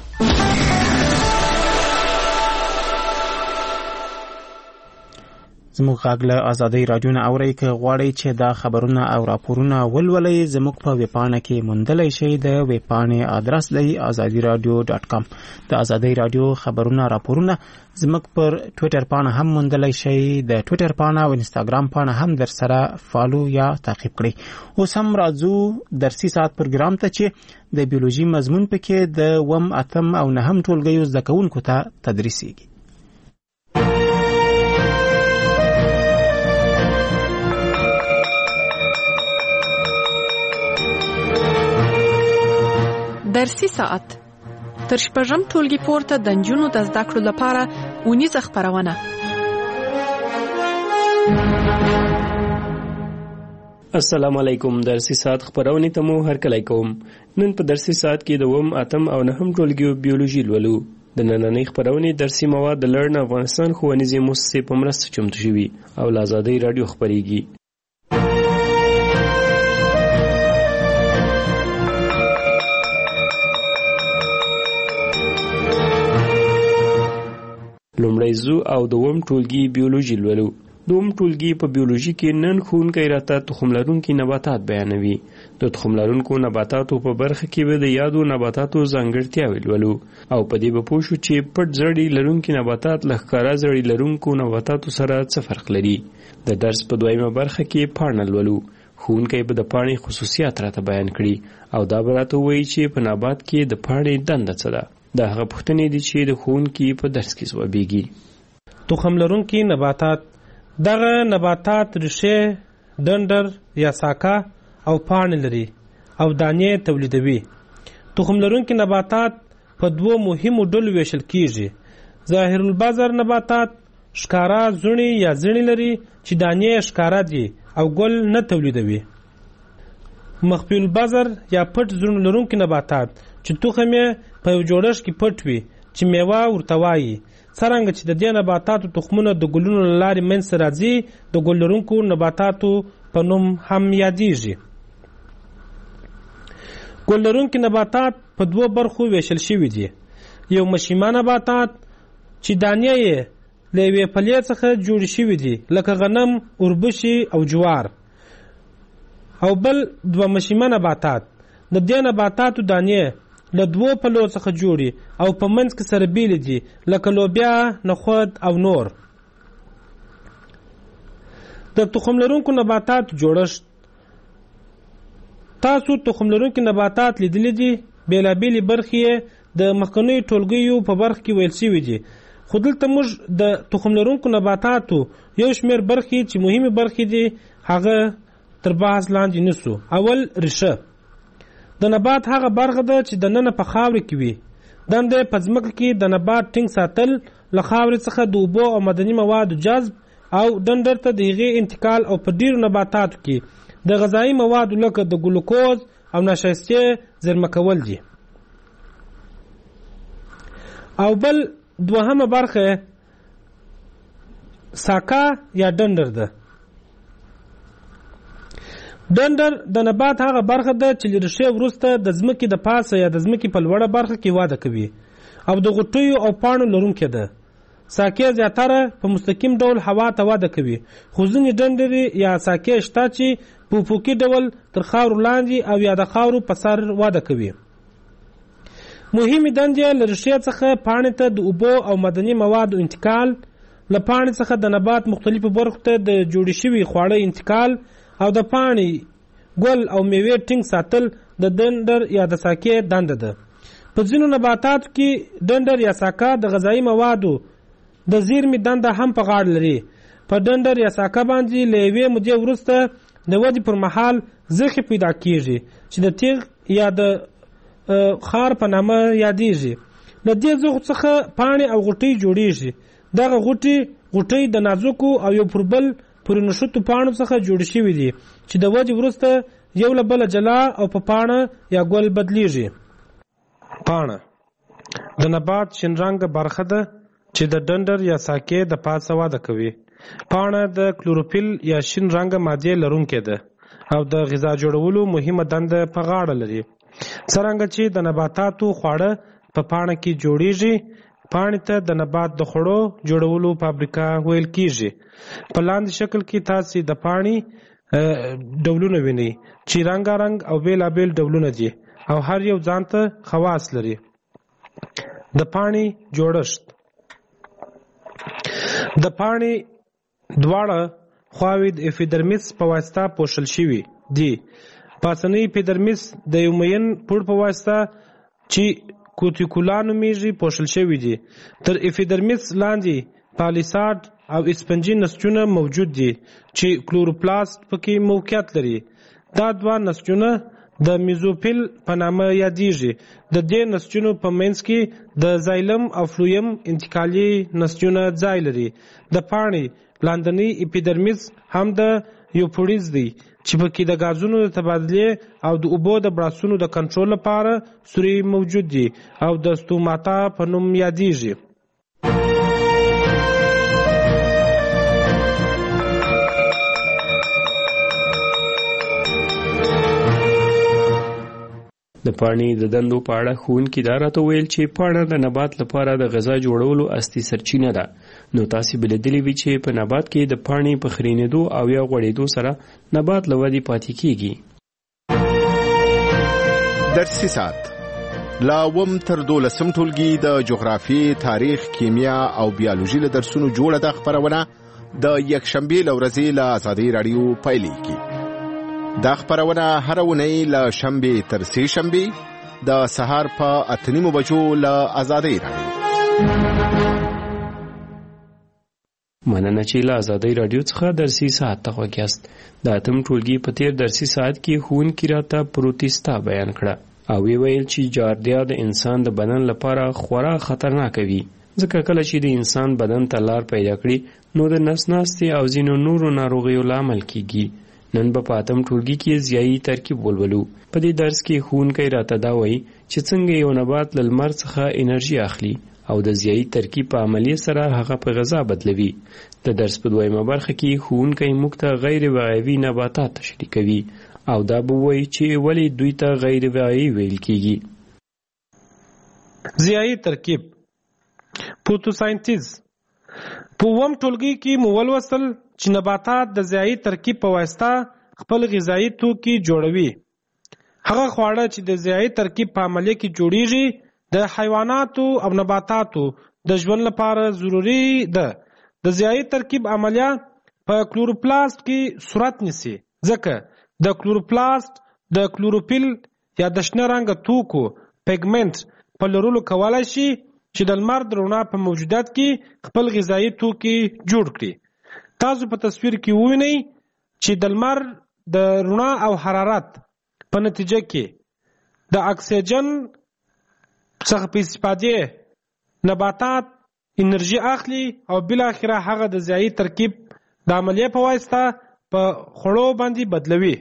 زموږ غږ له ازادۍ رادیو نه اورئ. که غواړئ چې دا خبرونه او راپورونه ولولئ زموږ په ویبپاڼه کې موندلی شئ. د ویبپاڼې آدرس دی azadiradio.com. د ازادۍ رادیو خبرونه راپورونه زموږ پر ټویټر پاڼه هم موندلی شئ. د ټویټر پاڼه او انستاګرام پاڼه هم در سره فالو یا تعقیب کړئ. اوس هم راځو درسي ساعت پروګرام ته چې د بیولوژي مضمون پکې د 8 او 9 ټولګیو زده کوونکو ته تدریسیږي. درسي ساعت تر شپږم ټولګي پورته د نجونو د زده کړو لپاره اونیزه خپرونه. السلام علیکم. درسي ساعت خپرونې ته مو هرکلی کوم. نن په درسي ساعت کې د 8 او 9 ټولګیو بیولوژي لولو. د نننۍ خپرونې درسي مواد د لرن افغانستان ښوونیزې مؤسسې په مرسته چمتو شوي او له ازادۍ رادیو خپریږي. لومړی زو او دوم ټولګي بیولوژي لولو. دوم ټولګي په بیولوژي کې نن ښوونکی راته تخم لرونکي نباتات بیانوي. د تخم لرونکو نباتاتو په برخه کې به د یادو نباتاتو ځانګړتیاوې لولو او په دې به پوه شو چې پټ زړي لرونکي نباتات له ښکاره زړي لرونکو نباتاتو سره څه فرق لري. د درس په دویمه برخه کې پاڼه لولو. ښوونکی به د پاڼې خصوصیات راته بیان کړي او دا به راته ووایي چې په نبات کې د پاڼې دنده څه ده. دا هغه پوښتنې دي چې د ښوونکي په درس کې ځوابیږي. تخم لرونکي نباتات دغه نباتات ریښې، ډنډر یا ساکه او پاڼې لري او دانې تولیدوي. تخم لرونکي نباتات په دوو مهمو ډلو ویشل کیږي. ظاهر البذر نباتات ښکارا زړي یا زړي لري چې دانې ښکارا دي او ګل نه تولیدوي. مخفي البذر یا پټ زړي لرونکي نباتات چې تخم یې په یو جوړښت کې پټ وي چې میوه ورته وایي. څرنګه چې د دې نباتاتو تخمونه د ګلونو له لارې منځته راځي، د ګل لرونکو نباتاتو په نوم هم یادیږي. ګل لرونکي نباتات په دوو برخو ویشل شوي دي. یو مشیمه نباتات چې دانې یې له یوې پلې څخه جوړې شوي دي لکه غنم، اوربشې او جوار. او بل دوه مشیمه نباتات. د دې نباتاتو دانې له دوو پلو څخه جوړي او په منځ کې سره بیلې دي لکه لوبیا، نخود او نور. د تخم لرونکو نباتاتو جوړښت. تاسو تخم لرونکي نباتات لیدلي دي. بېلابېلې برخې د مخکنیو ټولګیو په برخه کې ویل شوي دي، خو دلته موږ د تخم لرونکو نباتاتو یو شمېر برخې چې مهمې برخې دي هغه تر بحث لاندې نیسو. اول، ریښه. د نبات هغه برخه ده چې دننه په خاورې کې وي. دنده په ځمکه کې د نبات ټینګ ساتل، له خاورې څخه د اوبو او معدني موادو جذب او ډنډر ته د هغې انتقال او په ډیرو نباتاتو کې د غذایي موادو لکه د ګلوکوز او نشایستې زیرمه کول دي. او بل دوهمه برخه ساکه یا ډنډر ده. ډنډر د نبات هغه برخه ده چې ریښې وروسته د ځمکې د پاسه یا د ځمکې په لوړه برخه کې وده کوي او د غوټیو او پاڼو لرونکې ده. ساکې زیاتره په مستقیم ډول هوا ته وده کوي، خو ځینې ډنډرې یا ساکې شته چې په افقي ډول تر خاورو لاندې او یا د خاورو په سر وده کوي. مهمې دندې له ریښې څخه پاڼې ته د اوبو او معدني موادو انتقال، له پاڼې څخه د نبات مختلفو برخو ته د جوړې شوي خواړه انتقال او د پاڼې، ګل او میوې ټینګ ساتل د ډنډر یا د ساکې دنده ده. په ځینو نباتاتو کې ډنډر یا ساکه د غذایي موادو د زیرمې دنده هم په غاړه لري. په ډنډر یا ساکه باندې له یوې مودې وروسته د ودې پر مهال زخې پیدا کیږي چې د تیغ یا د خار په نامه یادیږي. له دې زخو څخه پاڼې او غوټۍ جوړیږي. دغه غوټۍ د نازکو او یو پر بل پورې نښتو پاڼو څخه جوړ شوي دي چې د ودې وروسته یو له بله جلا او په پاڼه یا ګل بدلیږي. پاڼه د نبات شین رنګه برخه ده چې د ډنډر یا ساکې د پاسه وده کوي. پاڼه د کلوروفیل یا شین رنګه مادې لرونکې ده او د غذا جوړولو مهمه دنده په غاړه لري. څرنګه چې د نباتاتو خواړه په پاڼه کې جوړیږي، پاڼې ته د نبات د خوړو جوړولو فابریکه ویل کیږي. په لاندې شکل کې تاسو د پاڼې ډولونه وینئ چې رنګارنګ او بیلابیل ډولونه دي او هر یو ځانته خواص لري. د پاڼې جوړښت. د پاڼې دواړه خواوې د اپیډرمیس په واسطه پوښل شوي دي. پاسنی اپیډرمیس د یو مین پوړ په واسطه چې کوتیکولا نومیږي پوښل شوي دي. تر اپیډرمیس لاندې پالیساډ او اسپنجي نسجونه موجود دي چې کلوروپلاست پکې موقعیت لري. دا دوه نسجونه د میزوفیل په نامه یادیږي. د دې نسجونو په منځ کې د زایلم او فلویم انتقالي نسجونه ځای لري. د پاڼې لاندنی اپیډرمیس هم د یوپوډیز دی چې پکې د غازونو د تبادلې او د اوبو د براسونو د کنټرول لپاره سوري موجود دي او د ستوماتا په نوم یادیږي. د پاڼې د دندو په اړه ښوونکي دا راته ویل چې پاڼه د نبات لپاره د غذا جوړولو اصلي سرچینه ده. نو تاسې به لیدلي وي چې په نبات کې د پاڼې په خرینېدو او یا غوړېدو سره نبات له ودې پاتې کیږي. درسي ساعت لا اووم تر 12 ټولګي د جغرافیې، تاریخ، کیمیا او بیولوژي له درسونو جوړه ده خپرونه د یکشنبې له ورځې له ازادي راډیو پیلېږي. دا خپرونه هر اونۍ له شنبې تر سې شنبې د سهار په 8:30 بجو له ازادي راډیو. مننه چې له ازادۍ راډیو څخه درسي ساعت ته غوږ یاست. د اتم ټولګي په تیر درسي ساعت کې ښوونکي راته پروتستا بیان کړه او ویل چې جاردیا د انسان د بدن لپاره خورا خطرناکه وي، ځکه کله چې د انسان بدن ته لار پیدا کړي نو د نس ناستې او ځینو نورو ناروغیو لامل کیږي. نن به په اتم ټولګي کې ضیایي ترکیب ولولو. په دې درس کې ښوونکی راته دا وایي چې څنګه یو نبات له لمر څخه انرژي اخلي او د ضیایي ترکیب په عملیه سره هغه په غذا بدلوي. د درس په دویمه برخه کې ښوونکی موږ ته غیر وعیوي نباتات تشریح کوي او دا به وایي چې ولې دوی ته غیر وعیوي ویل کیږي. ضیایي ترکیب فوتوساینتیز. په اووم ټولګي کې مو ولوستل چې نباتات د ضیایي ترکیب په واسطه خپل غذایي توکي جوړوي. هغه خواړه چې د ضیایي ترکیب په عملیه کې جوړیږي د حیواناتو او نباتاتو د ژوند لپاره ضروری ده. د ضیایي ترکیب عملیه په کلوروپلاست کې صورت نیسي، ځکه د کلوروپلاست د کلوروفیل یا د شنه رنګه توکو پیګمنټ په لرلو کولای شي چې د لمر د رڼا په موجودیت کې خپل غذایي توکي جوړ کړي. تاسو په تصویر کې ووینئ چې د لمر د رڼا او حرارت په نتیجه کې د اکسیجن څخه په استفادې نباتات انرژي اخلي او بل اخره هغه د ضیایي ترکیب د عملیه په واسطه په خوړو باندې بدلوي.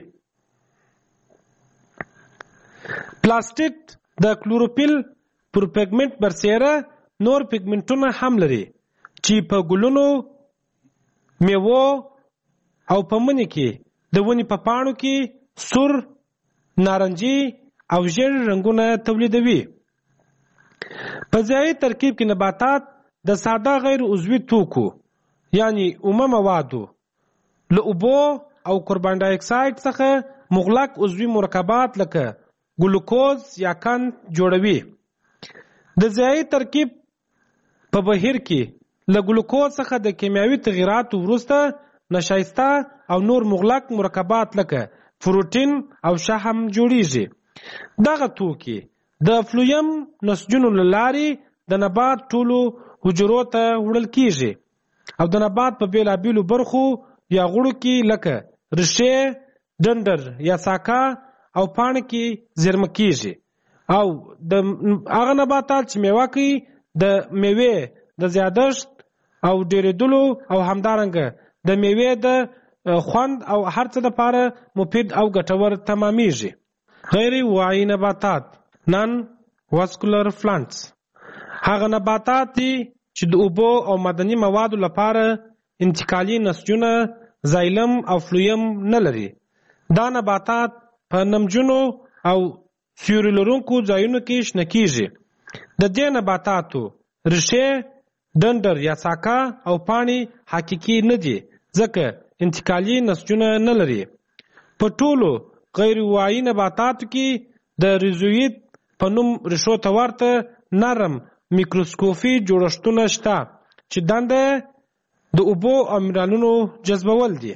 پلاستیک د کلوروفیل پر پیګمنټ برسیره نور پیګمنټونه هم لري چې په ګلونو، میوو او په مني کې د ونې په پاڼو کې سور، نارنجي او ژیړ رنګونه تولیدوي. په ضیایي ترکیب کې نباتات د ساده غیر عضوي توکو یعنی اومه موادو له اوبو او کاربن ډای اکساید څخه مغلق عضوي مرکبات لکه ګلوکوز یا قند جوړوي. د ضیایي ترکیب په بهیر کې له ګلوکوز څخه د کیمیاوي تغییراتو وروسته نشایسته او نور مغلق مرکبات لکه پروتین او شحم جوړیږي. دغه توکي د فلویم نسجونو له لارې د نبات ټولو حجرو ته وړل کیږي او د نبات په بیلابیلو برخو یا غړو کې لکه ریښې، ډنډر یا ساکه او پاڼې کې زیرمه کیږي. او د هغه نباتات چې میوه کوي د میوې د زیادښت او ډیریدلو او همدارنګه د میوې د خوند او هر څه لپاره مفید او ګټور تمامیږي. غیر واعي نباتات نان واسکولر پلانټس هغه نباتات دي چې د اوبو او معدني موادو لپاره انتقالي نسجونه زایلم او فلویم نه لري. دا نباتات په نمجنو او سیوري لرونکو ځایونو کې شنه کیږي. د دې نباتاتو ریښې، ډنډر یا ساکه او پاڼې حقیقي نه دي ځکه انتقالي نسجونه نه لري. په ټولو غیر واعي نباتاتو کې د ریزویت په نوم ریښو ته ورته نرم میکروسکوپي جوړښتونه شته چې دنده د اوبو او منرالونو جذبول دي.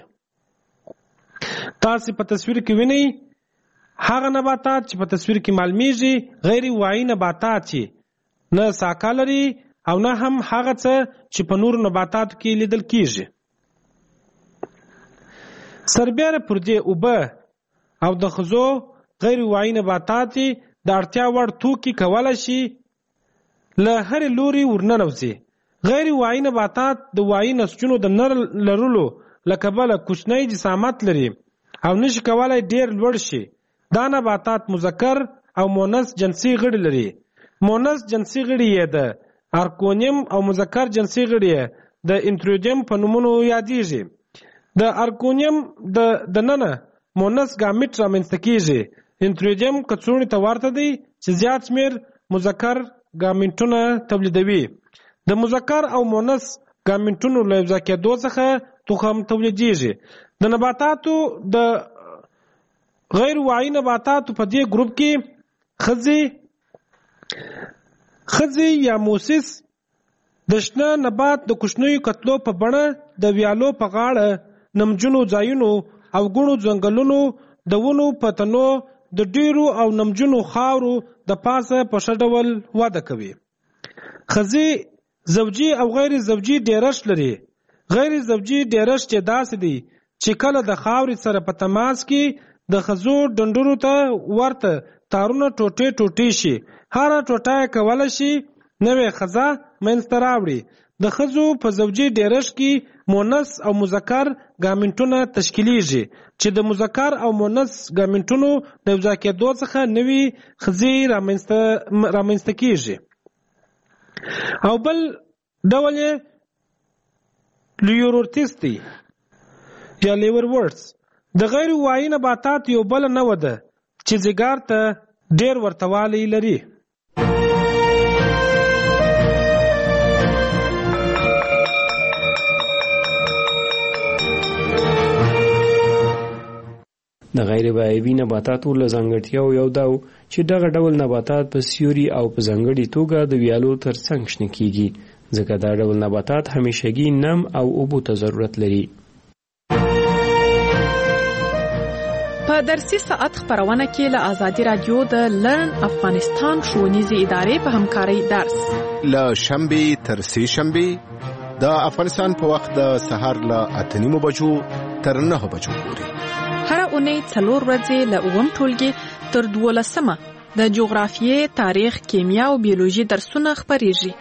تاسو په تصویر کې وینئ هغه نباتات چې په تصویر کې معلومیږي غیر واعي نباتات چې نه ساکه لري او نه هم هغه څه چې په نورو نباتاتو کې لیدل کیږي. سربیره پر دې اوبه او د خزو غیر واعي نباتات د اړتیا وړ توکي کولای شي له هر لوري ورننوځي. غیر واعي نباتات د واعي نسجونو د نه لرلو له کبله کوچنی جسامت لري او نشي کولای ډیر لوړ شي. دا نباتات مذکر او مؤنث جنسي غړي لري. مؤنث جنسي غړي یې د ارکونیم او مذکر جنسي غړي یې د انترویدیم په نومونو یادیږي. د ارکونیم د ننه مؤنث ګامیټ رامنځته کیږي. انترویدیم کڅوړې ته ورته دی چې زیات شمیر مذکر ګامیټونه تولیدوي. د مذکر او مؤنث ګامیټونو له یوځای کېدو څخه تخم تولیدیږي. د نباتاتو د غیر واعي نباتاتو په دې ګروپ کې خزي یا موسس د شنه نبات د کوچنیو کتلو په بڼه د ویالو په غاړه نمجنو ځایونو او ګڼو ځنګلونو د ونو په تنو د ډیرو او نمجنو خاورو د پاسه په ښه ډول وده کوي. خزي زوجي او غیر زوجي ډیرښت لري. غیر زوجي ډیرش چې داسې دی چې کله د خاورې سره په تماس کې د ښځو ډنډرو ته ورته تارونه ټوټې ټوټې شي. هره ټوټه یې کولی شي نوې ښځه منځته راوړي. د ښځو په زوجي ډیرش کې مؤنث او مذکر ګامنټونه تشکیلیږي چې د مذکر او مؤنث ګامنټونو د یوځای کېدو څخه نوې ښځې رامنځته کیږي. او بل ډول یې لیورورتیس دی یا لیور ورډز. د غیر وایي نباتات یو بل نوع ده چې ځیګر ته ډیر ورتوالی لري. د غیر وایي نباتاتو له ځانګړتیاو یو دا چې دغه ډول نباتات په سیوري او په ځانګړي توګه د ویالو ترڅنګ شنه کیږي، ځکه دا ډول نباتات همیشګي نم او اوبو ته ضرورت لري. په درسي ساعت خبرونه کې له ازادي رادیو د لرن افغانستان ښوونیزې ادارې په همکارۍ درس له شنبې تر سې شنبې د افغانستان په وخت د سهار له 8:30 بجو تر 9 بجو پورې. هر اونۍ 4 ورځې له 9 ټولګي تر 12 د جغرافیې، تاریخ، کیمیا او بیولوژي درسونه خبرېږي.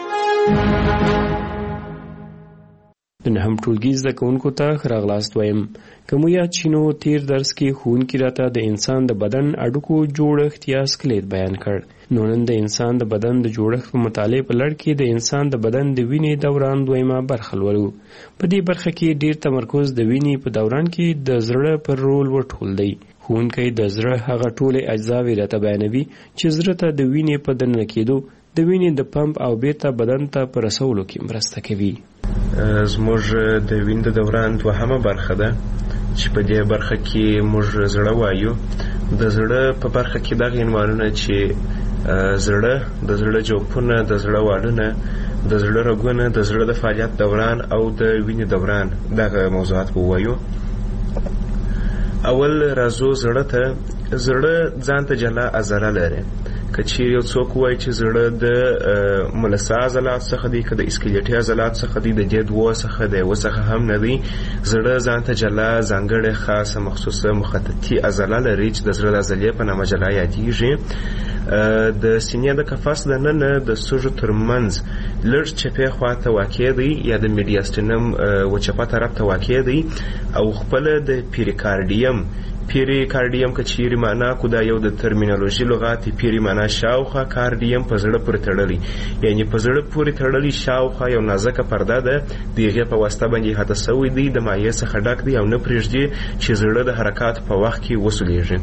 د نهم ټولګي زده کوونکو ته ښه راغلاست وایم. که مو یاد شي نو تیر درس کې ښوونکي راته د انسان د بدن اډوکو جوړښت یا سکلیت بیان کړ. نو نن د انسان د بدن د جوړښت په مطالعې په لړ کې د انسان د بدن د وینې دوران دویمه برخه لولو. په دې برخه کې ډیر تمرکز د وینې په دوران کې د زړه پر رول ورټول دی. ښوونکی د زړه هغه ټولې اجزاوې راته بیانوي چې زړه ته د وینې په دننه کېدو، د وینې د پمپ او بیرته بدن ته په رسولو کې مرسته کوي. زموږ د وینې د دوران دوهمه برخه ده چې په دې برخه کې موږ زړه وایو. د زړه په برخه کې دغه عنوانونه چې زړه، د زړه جوفونه، د زړه والونه، د زړه رګونه، د زړه د فعالیت دوران او د وینې دوران، دغه موضوعات ووایو. اول راځو زړه ته. زړه ځان ته جلا عضله لري. که چیرې یو څوک وایي چې زړه د ملسا عضلات څخه دی، که د اسکلیټي عضلات څخه دی، د دې دوه څخه د یوه څخه هم نه دی. زړه ځان ته جلا ځانګړې خاصه مخصوصه مخططي عضله لري چې د زړه د عضلې په نامه جلا یادیږي. د سینې د قفس دننه د سږو ترمنځ لږ چپې خواته واقع دی یا د میډیاستینم وچپه طرف ته واقع دی او خپله د پیریکارډیم که چیرې معنا کو دا یو د ترمینالوژي لغات. پیری معنا شاوخوا، کارډیم په زړه پورې تړلی، یعنی په زړه پورې تړلی شاوخوا یو نازکه پرده ده، د هغې په واسطه باندې احاطه سوی دی، د مایع څخه ډک دی او نه پرېږدي چې زړه د حرکات په وخت کې وسولیږي.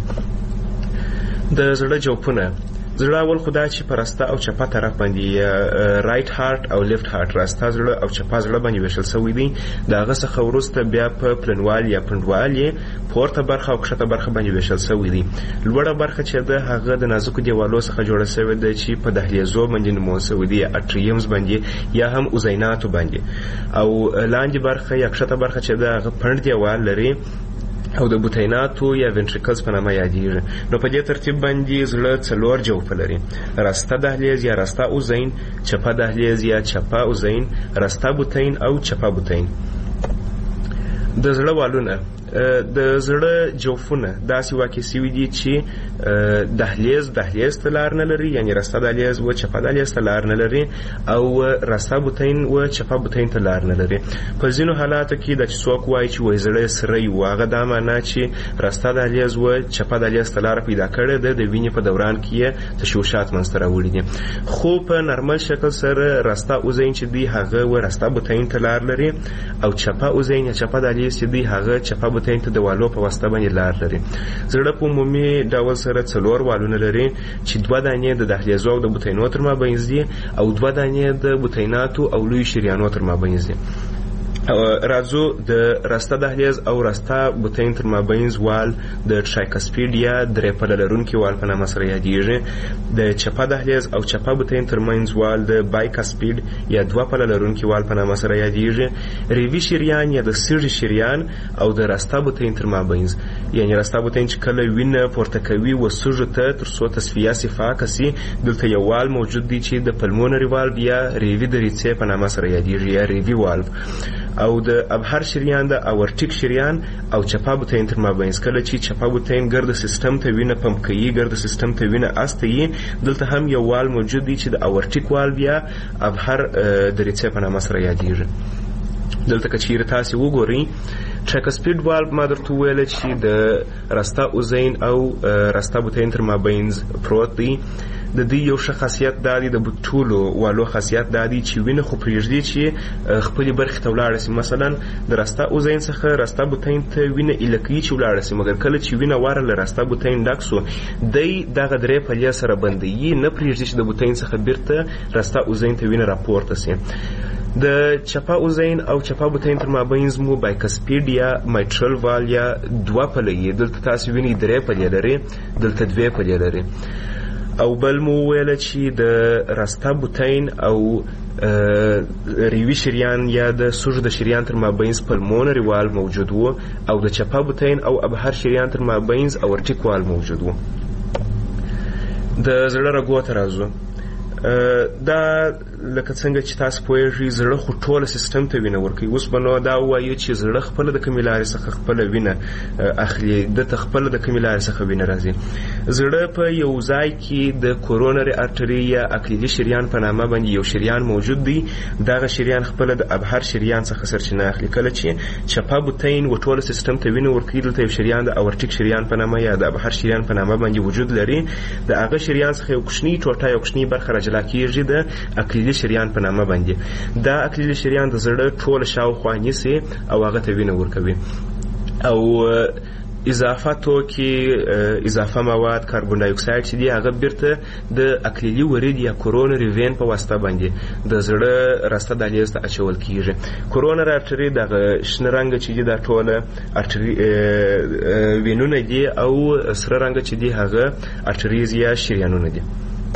د زړه جوفونه. زړه اول خدا چې په راسته او چپه طرف باندې رایټ هارت او لیفت هارت، راسته زړه او چپه زړه باندې ویشل سوی دی. د هغه څخه وروسته بیا په پلنوال یا پنډوال یې پورته برخه او کښته برخه باندې ویشل سوی دی. لوړه برخه چې ده هغه د نازکو دیوالو څخه جوړه سوې ده چې په دهلیزو باندې نومول سوی دی، اټریمز باندې یا هم اوزیناتو باندې. او لاندې برخه یا کښته برخه چې ده هغه پنډ دیوال لري او د بوتیناتو یا وینټریکلز په نامه یادیږي. نو په دې ترتیب باندې زړه 4 جوفه لري: راسته دهلیز یا راسته اوزین، چپه دهلیز یا چپه اوزین، راسته بوتین او چپه بوتین. د زړه والونه. د زړه جوفونه داسې واقع سوي دي چې دهلیز ته لار نه لري، یعنی راسته دهلیز و چپه دهلیز ته لار نه لري، او راسته بوتین و چپه بوتین ته لار نه لري. په ځینو حالاتو کې د څوک وایي چې وایي زړه سره یو، هغه دا معنا چې راسته دهلیز و چپه دهلیز ته لار پیدا کړې ده، د وینې په دوران کې یې تشوشات منځته راوړي دي. خو په نارمل شکل سره راسته اوزین چې دی هغه و راسته بوتین ته لار لري، او چپه اوزین یا چپه دهلیز چې دی هغه چپه بوتین ته د والو په واسطه باندې لار لري. زړه په عمومي ډول سره 4 والونه لري چې 2 دانې د دهلیزو او د بوتینو تر مابینځ دي او 2 دانې د بوتیناتو او لوی شریانو تر مابینځ دي. راځو د راسته دهلیز او راسته بوتین تر مابینځ وال د ټرایکسپیډ یا 3 پله لرونکي وال په نامه سره یادیږي. د چپه دهلیز او چپه بوتین تر منځ وال د بایکسپیډ یا 2 پله لرونکي وال په نامه سره یادیږي. ریوي شریان یا د سږي شریان او د راسته بوتین تر مابینځ یعنې رسته بوتین چې کله وینه پورته کوي و سږو ته تر څو تصفیه صفاکه سي دلته یو والو موجود دی چې د پلمونري والو یا ریوي د ریڅې په نامه سره یادیږي یا ریوي والو او د ابهر شریان د اورټیک شریان او چپا بوتین تر مابینځ کله چې چپا بوتین ګرد سیستم ته وینه پمپ کوي ګرد سیستم ته وینه استوي دلته هم یو وال موجود دی چې د اورټیک والو یا ابهر د ریڅې په نامه سره یادیږي. دلته که چیرې تاسې وګورئ ټریکسپیډ والو ما درته وویله چې د رسته اوزین او رسته بوتین تر مابینځ پروت دی. د دې یو ښه خاصیت دا دی د ټولو والو خاصیت دا دی چې وینه خو پرېږدي چې خپلې برخې ته ولاړه سي. مثلا د رسته اوزین څخه رسته بوتین ته وینه ایله کوي چې ولاړه سي مګر کله چې وینه واره له رسته بوتین ډک سو دی دغه درې پلې سره بندوي نه پرېږدي چې د بوتین څخه بیرته رسته اوزین ته وینه راپورته سي. د چپا اوزین او چپا بوتین تر مابینځ مو بایکسپیډ یا مایټرل وال یا دوه پلې دلته تاسې وینئ درې پلې لري دلته دوې پلې لري. او بل مو ویله چې د رسته بوتین او ریوي شریان یا د سږو د شریان تر مابینځ پلمونري وال موجود و او د چپا بوتین او ابهر شریان تر مابینځ اورټیک وال موجود و. د زړه رګو ته راځو. دا لکه څنګه چې تاسو پوهیږئ زړه خو ټوله سیستم ته وینه ورکوي. اوس به نو دا ووایو چې زړه خپله د کومې لارې څخه خپله وینه اخلي دته خپله د کومې لارې څخه وینه راځي. زړه په یو ځای کې د کورونري ارټري یا اکلیلي شریان په نامه باندې یو شریان موجود دی. دغه شریان خپله د ابهر شریان څخه سرچینه اخلي. کله چې چپا بوتین و ټوله سیستم ته وینه ورکوي دلته یو شریان د اورټیک شریان په نامه یا د ابهر شریان په نامه باندې وجود لري. د هغه شریان څخه یو کوچنی ټوټه یو کوچنی برخه راجلا کېږي د اکلیلي شریان په نامه باندې. دا اکلیلي شریان د زړه ټوله شاوخوا نیسي او هغه ته وینه ورکوي. او اضافه توکي اضافه مواد کاربن ډای اکساید چې دی هغه بیرته د اکلیلي ورید یا کورونري وین په واسطه باندې د زړه راسته دهلیز ته اچول کیږي. کورونري ارټري دغه شنه رنګ چې دی دا ټوله ارټري وینونه دي او سره رنګ چې دی هغه ارټریز یا شریانونه دي.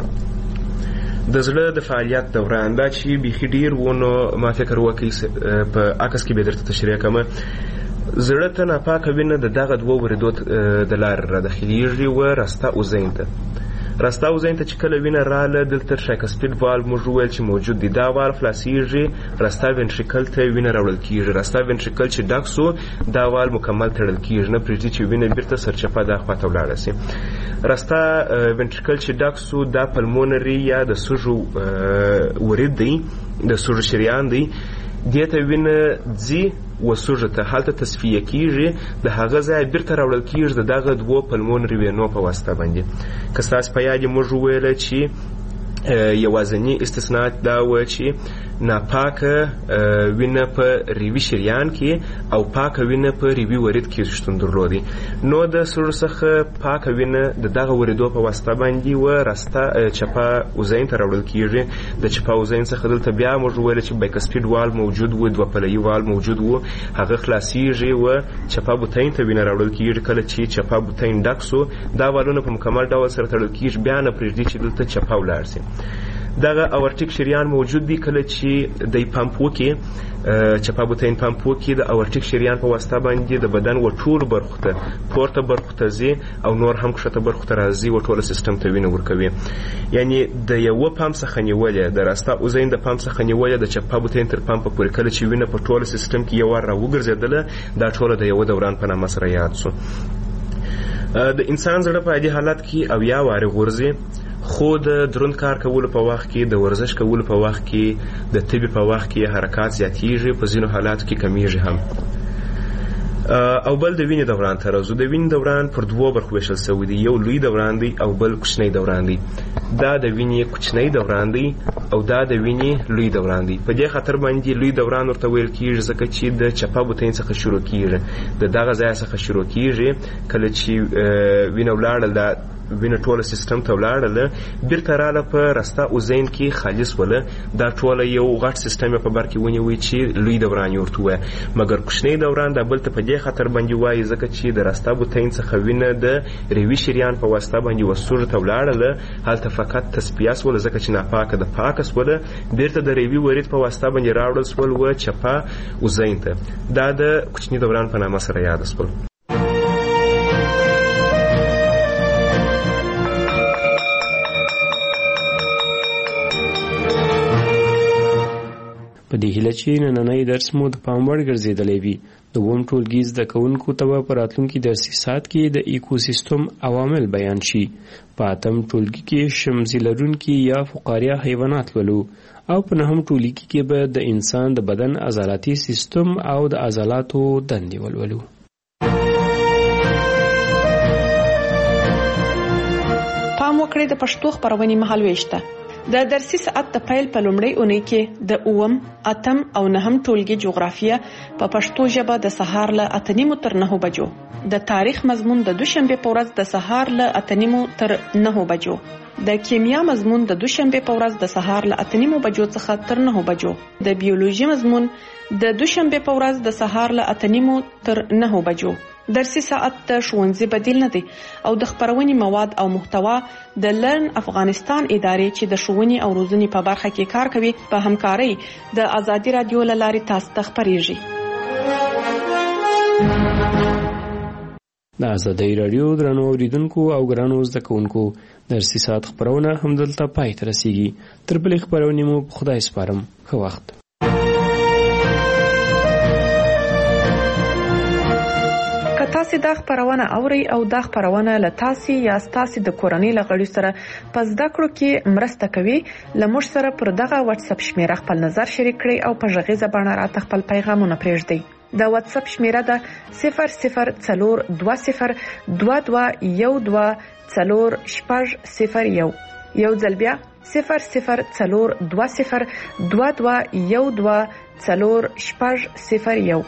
د زړه د فعالیت دوران دا چې بیخي ډیر ونه ما فکر وکړي په عکس کې به درته تشریح کوم. زړه ته ناپاکه وینه د دغه دوه وریدو د لارې راداخلیږي و رسته اوزین ته. رسته اوزین ته چې کله وینه راله دلته ټریکسپیډ والو موږ وویل چې موجود دی. دا والو خلاصیږي رسته وینټریکل ته وینه راوړل کیږي. رسته وینټریکل چې ډک سو دا والو مکمل تړل کیږي نه پرېږدي چې وینه بیرته سرچپه دا خواته ولاړه سي. رسته وینټریکل چې ډک سو دا پلمونري یا د سږو ورید دی د سږو شریان دی دې ته وینه ځي و سږو ته هلته تصفیه کیږي د هغه ځای بیرته راوړل کیږي د دغه دوه پلمونري وینو په واسطه باندې. که ستاسو په یاد موږ وویله چې یوازینی استثناء دا و چې ناپاکه وینه په ریوي شریان کې او پاکه وینه په ریوي ورید کې شتون درلودي. نو د سږو څخه پاکه وینه د دغه وریدو په واسطه باندې و رسته چپا اوزین ته راوړل کیږي. د چپا اوزین څخه دلته بیا موږ ویل چې بایکسپیډ وال موجود و دوه پلوي وال موجود و هغه خلاصیږي و چپا بوتین ته وینه راوړل کیږي. کله چې چپا بوتین ډک سو دا والونه په مکمل ډول سره تړل کیږي بیا نه پرېږدي چې دلته چپا ولاړ سي. دغه اورټیک شریان موجود دی. کله چې د پمپ وکي چپا بوتین پمپ وکي د اورټیک شریان په واسطه باندې د بدن و ټول برخو ته پورته برخو ته ځي او نور هم کښته برخو ته راځي و ټوله سیستم ته وینه ورکوي. یعنی د یو پمپ څخه نیولې د راسته اوزین د پمپ څخه نیولې د چپا بوتین تر پمپ پورې کله چې وینه په ټوله سیستم کې یو وار راوګرځېدله دا ټوله د یو دوران په نامه سره یاد سو. د انسان زړه په عادي حالت کې او یا وارې غورځي خو د دروند کار کولو په وخت کې د ورزش کولو په وخت کې د طبي په وخت کې حرکات زیاتیږي په ځینو حالاتو کې کمیږي هم. او بل د وینې دوران ته راځو. د وینې دوران پر دوو برخو ویشل سوی دی. یو لوی دوران دی او بل کوچنی دوران دی. دا د وینې کوچنی دوران دی او دا د وینې لوی دوران دی. په دې خاطر باندې لوی دوران ورته ویل کیږي ځکه چې د چپا بوتین څخه شروع کیږي د دغه ځای څخه شروع کیږي. کله چې وینه ولاړه وینه ټوله سیستم ته ولاړله بیرته راله په رسته اوزین کې خالص وله دا ټوله یو غټ سیستم په بر کې ونیوي چې لوی دوران یې ورته ووایه. مګر کوچنی دوران دا بل ته په دې خاطر باندې وایي ځکه چې د رسته بوتین څخه وینه د ریوي شریان په واسطه باندې وسوژو ته ولاړله هلته فقط تصفیه سوله ځکه چې ناپاکه د پاکه سوله بیرته د ریوي ورید په واسطه باندې راوړل سول و چپا اوزین ته. دا د کوچني دوران په نامه سره یاد سول. په دې هیله چې نننی درس مو د پام وړ ګرځېدلی وي. دوم ټولګي زده کوونکو ته به په راتلونکي درسي ساعت کې د ایکوسیستم عوامل بیان شي. په اتم ټولګي کې شمزي لرونکي یا فقاریه حیوانات ولو او په نهم ټولګي کې به د انسان د بدن عضلاتي سیستم او د عضلاتو دندې ولولو. پام وکړئ د پښتو خبرونې مهالويش ته. د درسي ساعت د پیل په لومړۍ اونۍ کې د اوم، اتم او نهم ټولګي جغرافیه په پښتو ژبه د سهار له 8:30 تر 9 بجو، د تاریخ مضمون د دوشنبه په ورځ د سهار له 8:30 تر 9 بجو، د کیمیا مضمون د دوشنبه په ورځ د سهار له 8:30 بجو څخه تر 9 بجو، د بیولوژي مضمون د دوشنبه په ورځ د سهار له 8:30 تر 9 بجو. درسي ساعت د ښوونځي بدیل نه دی او د خبرونې مواد او محتوا د لرن افغانستان ادارې چې د ښوونې او روزنې په برخه کې کار کوي په همکارۍ د ازادي رادیو له لارې تاسو ته خبرېږي. د ازادي رادیو درنو اوریدونکو او ګرانو زده کوونکو درسي ساعت خبرونه همدلته پای ته رسیږي. تر بلې خبرونې مو په خدای سپارم. ښه وخت. تاسو دا خبرونه اوري او دا خبرونه له تاسو یا تاسو د کورنۍ لغړي سره په زده کړو کې مرسته کوي. لمر سره پر دغه واتس اپ شمیره خپل نظر شریک کړئ او په غږیزه بڼه راته خپل پیغامونه پرېږدئ. د واتس اپ شمیره ده 002012124001. یو ځل بیا 002012124001.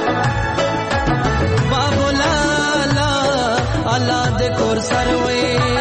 Allah de kor sarwe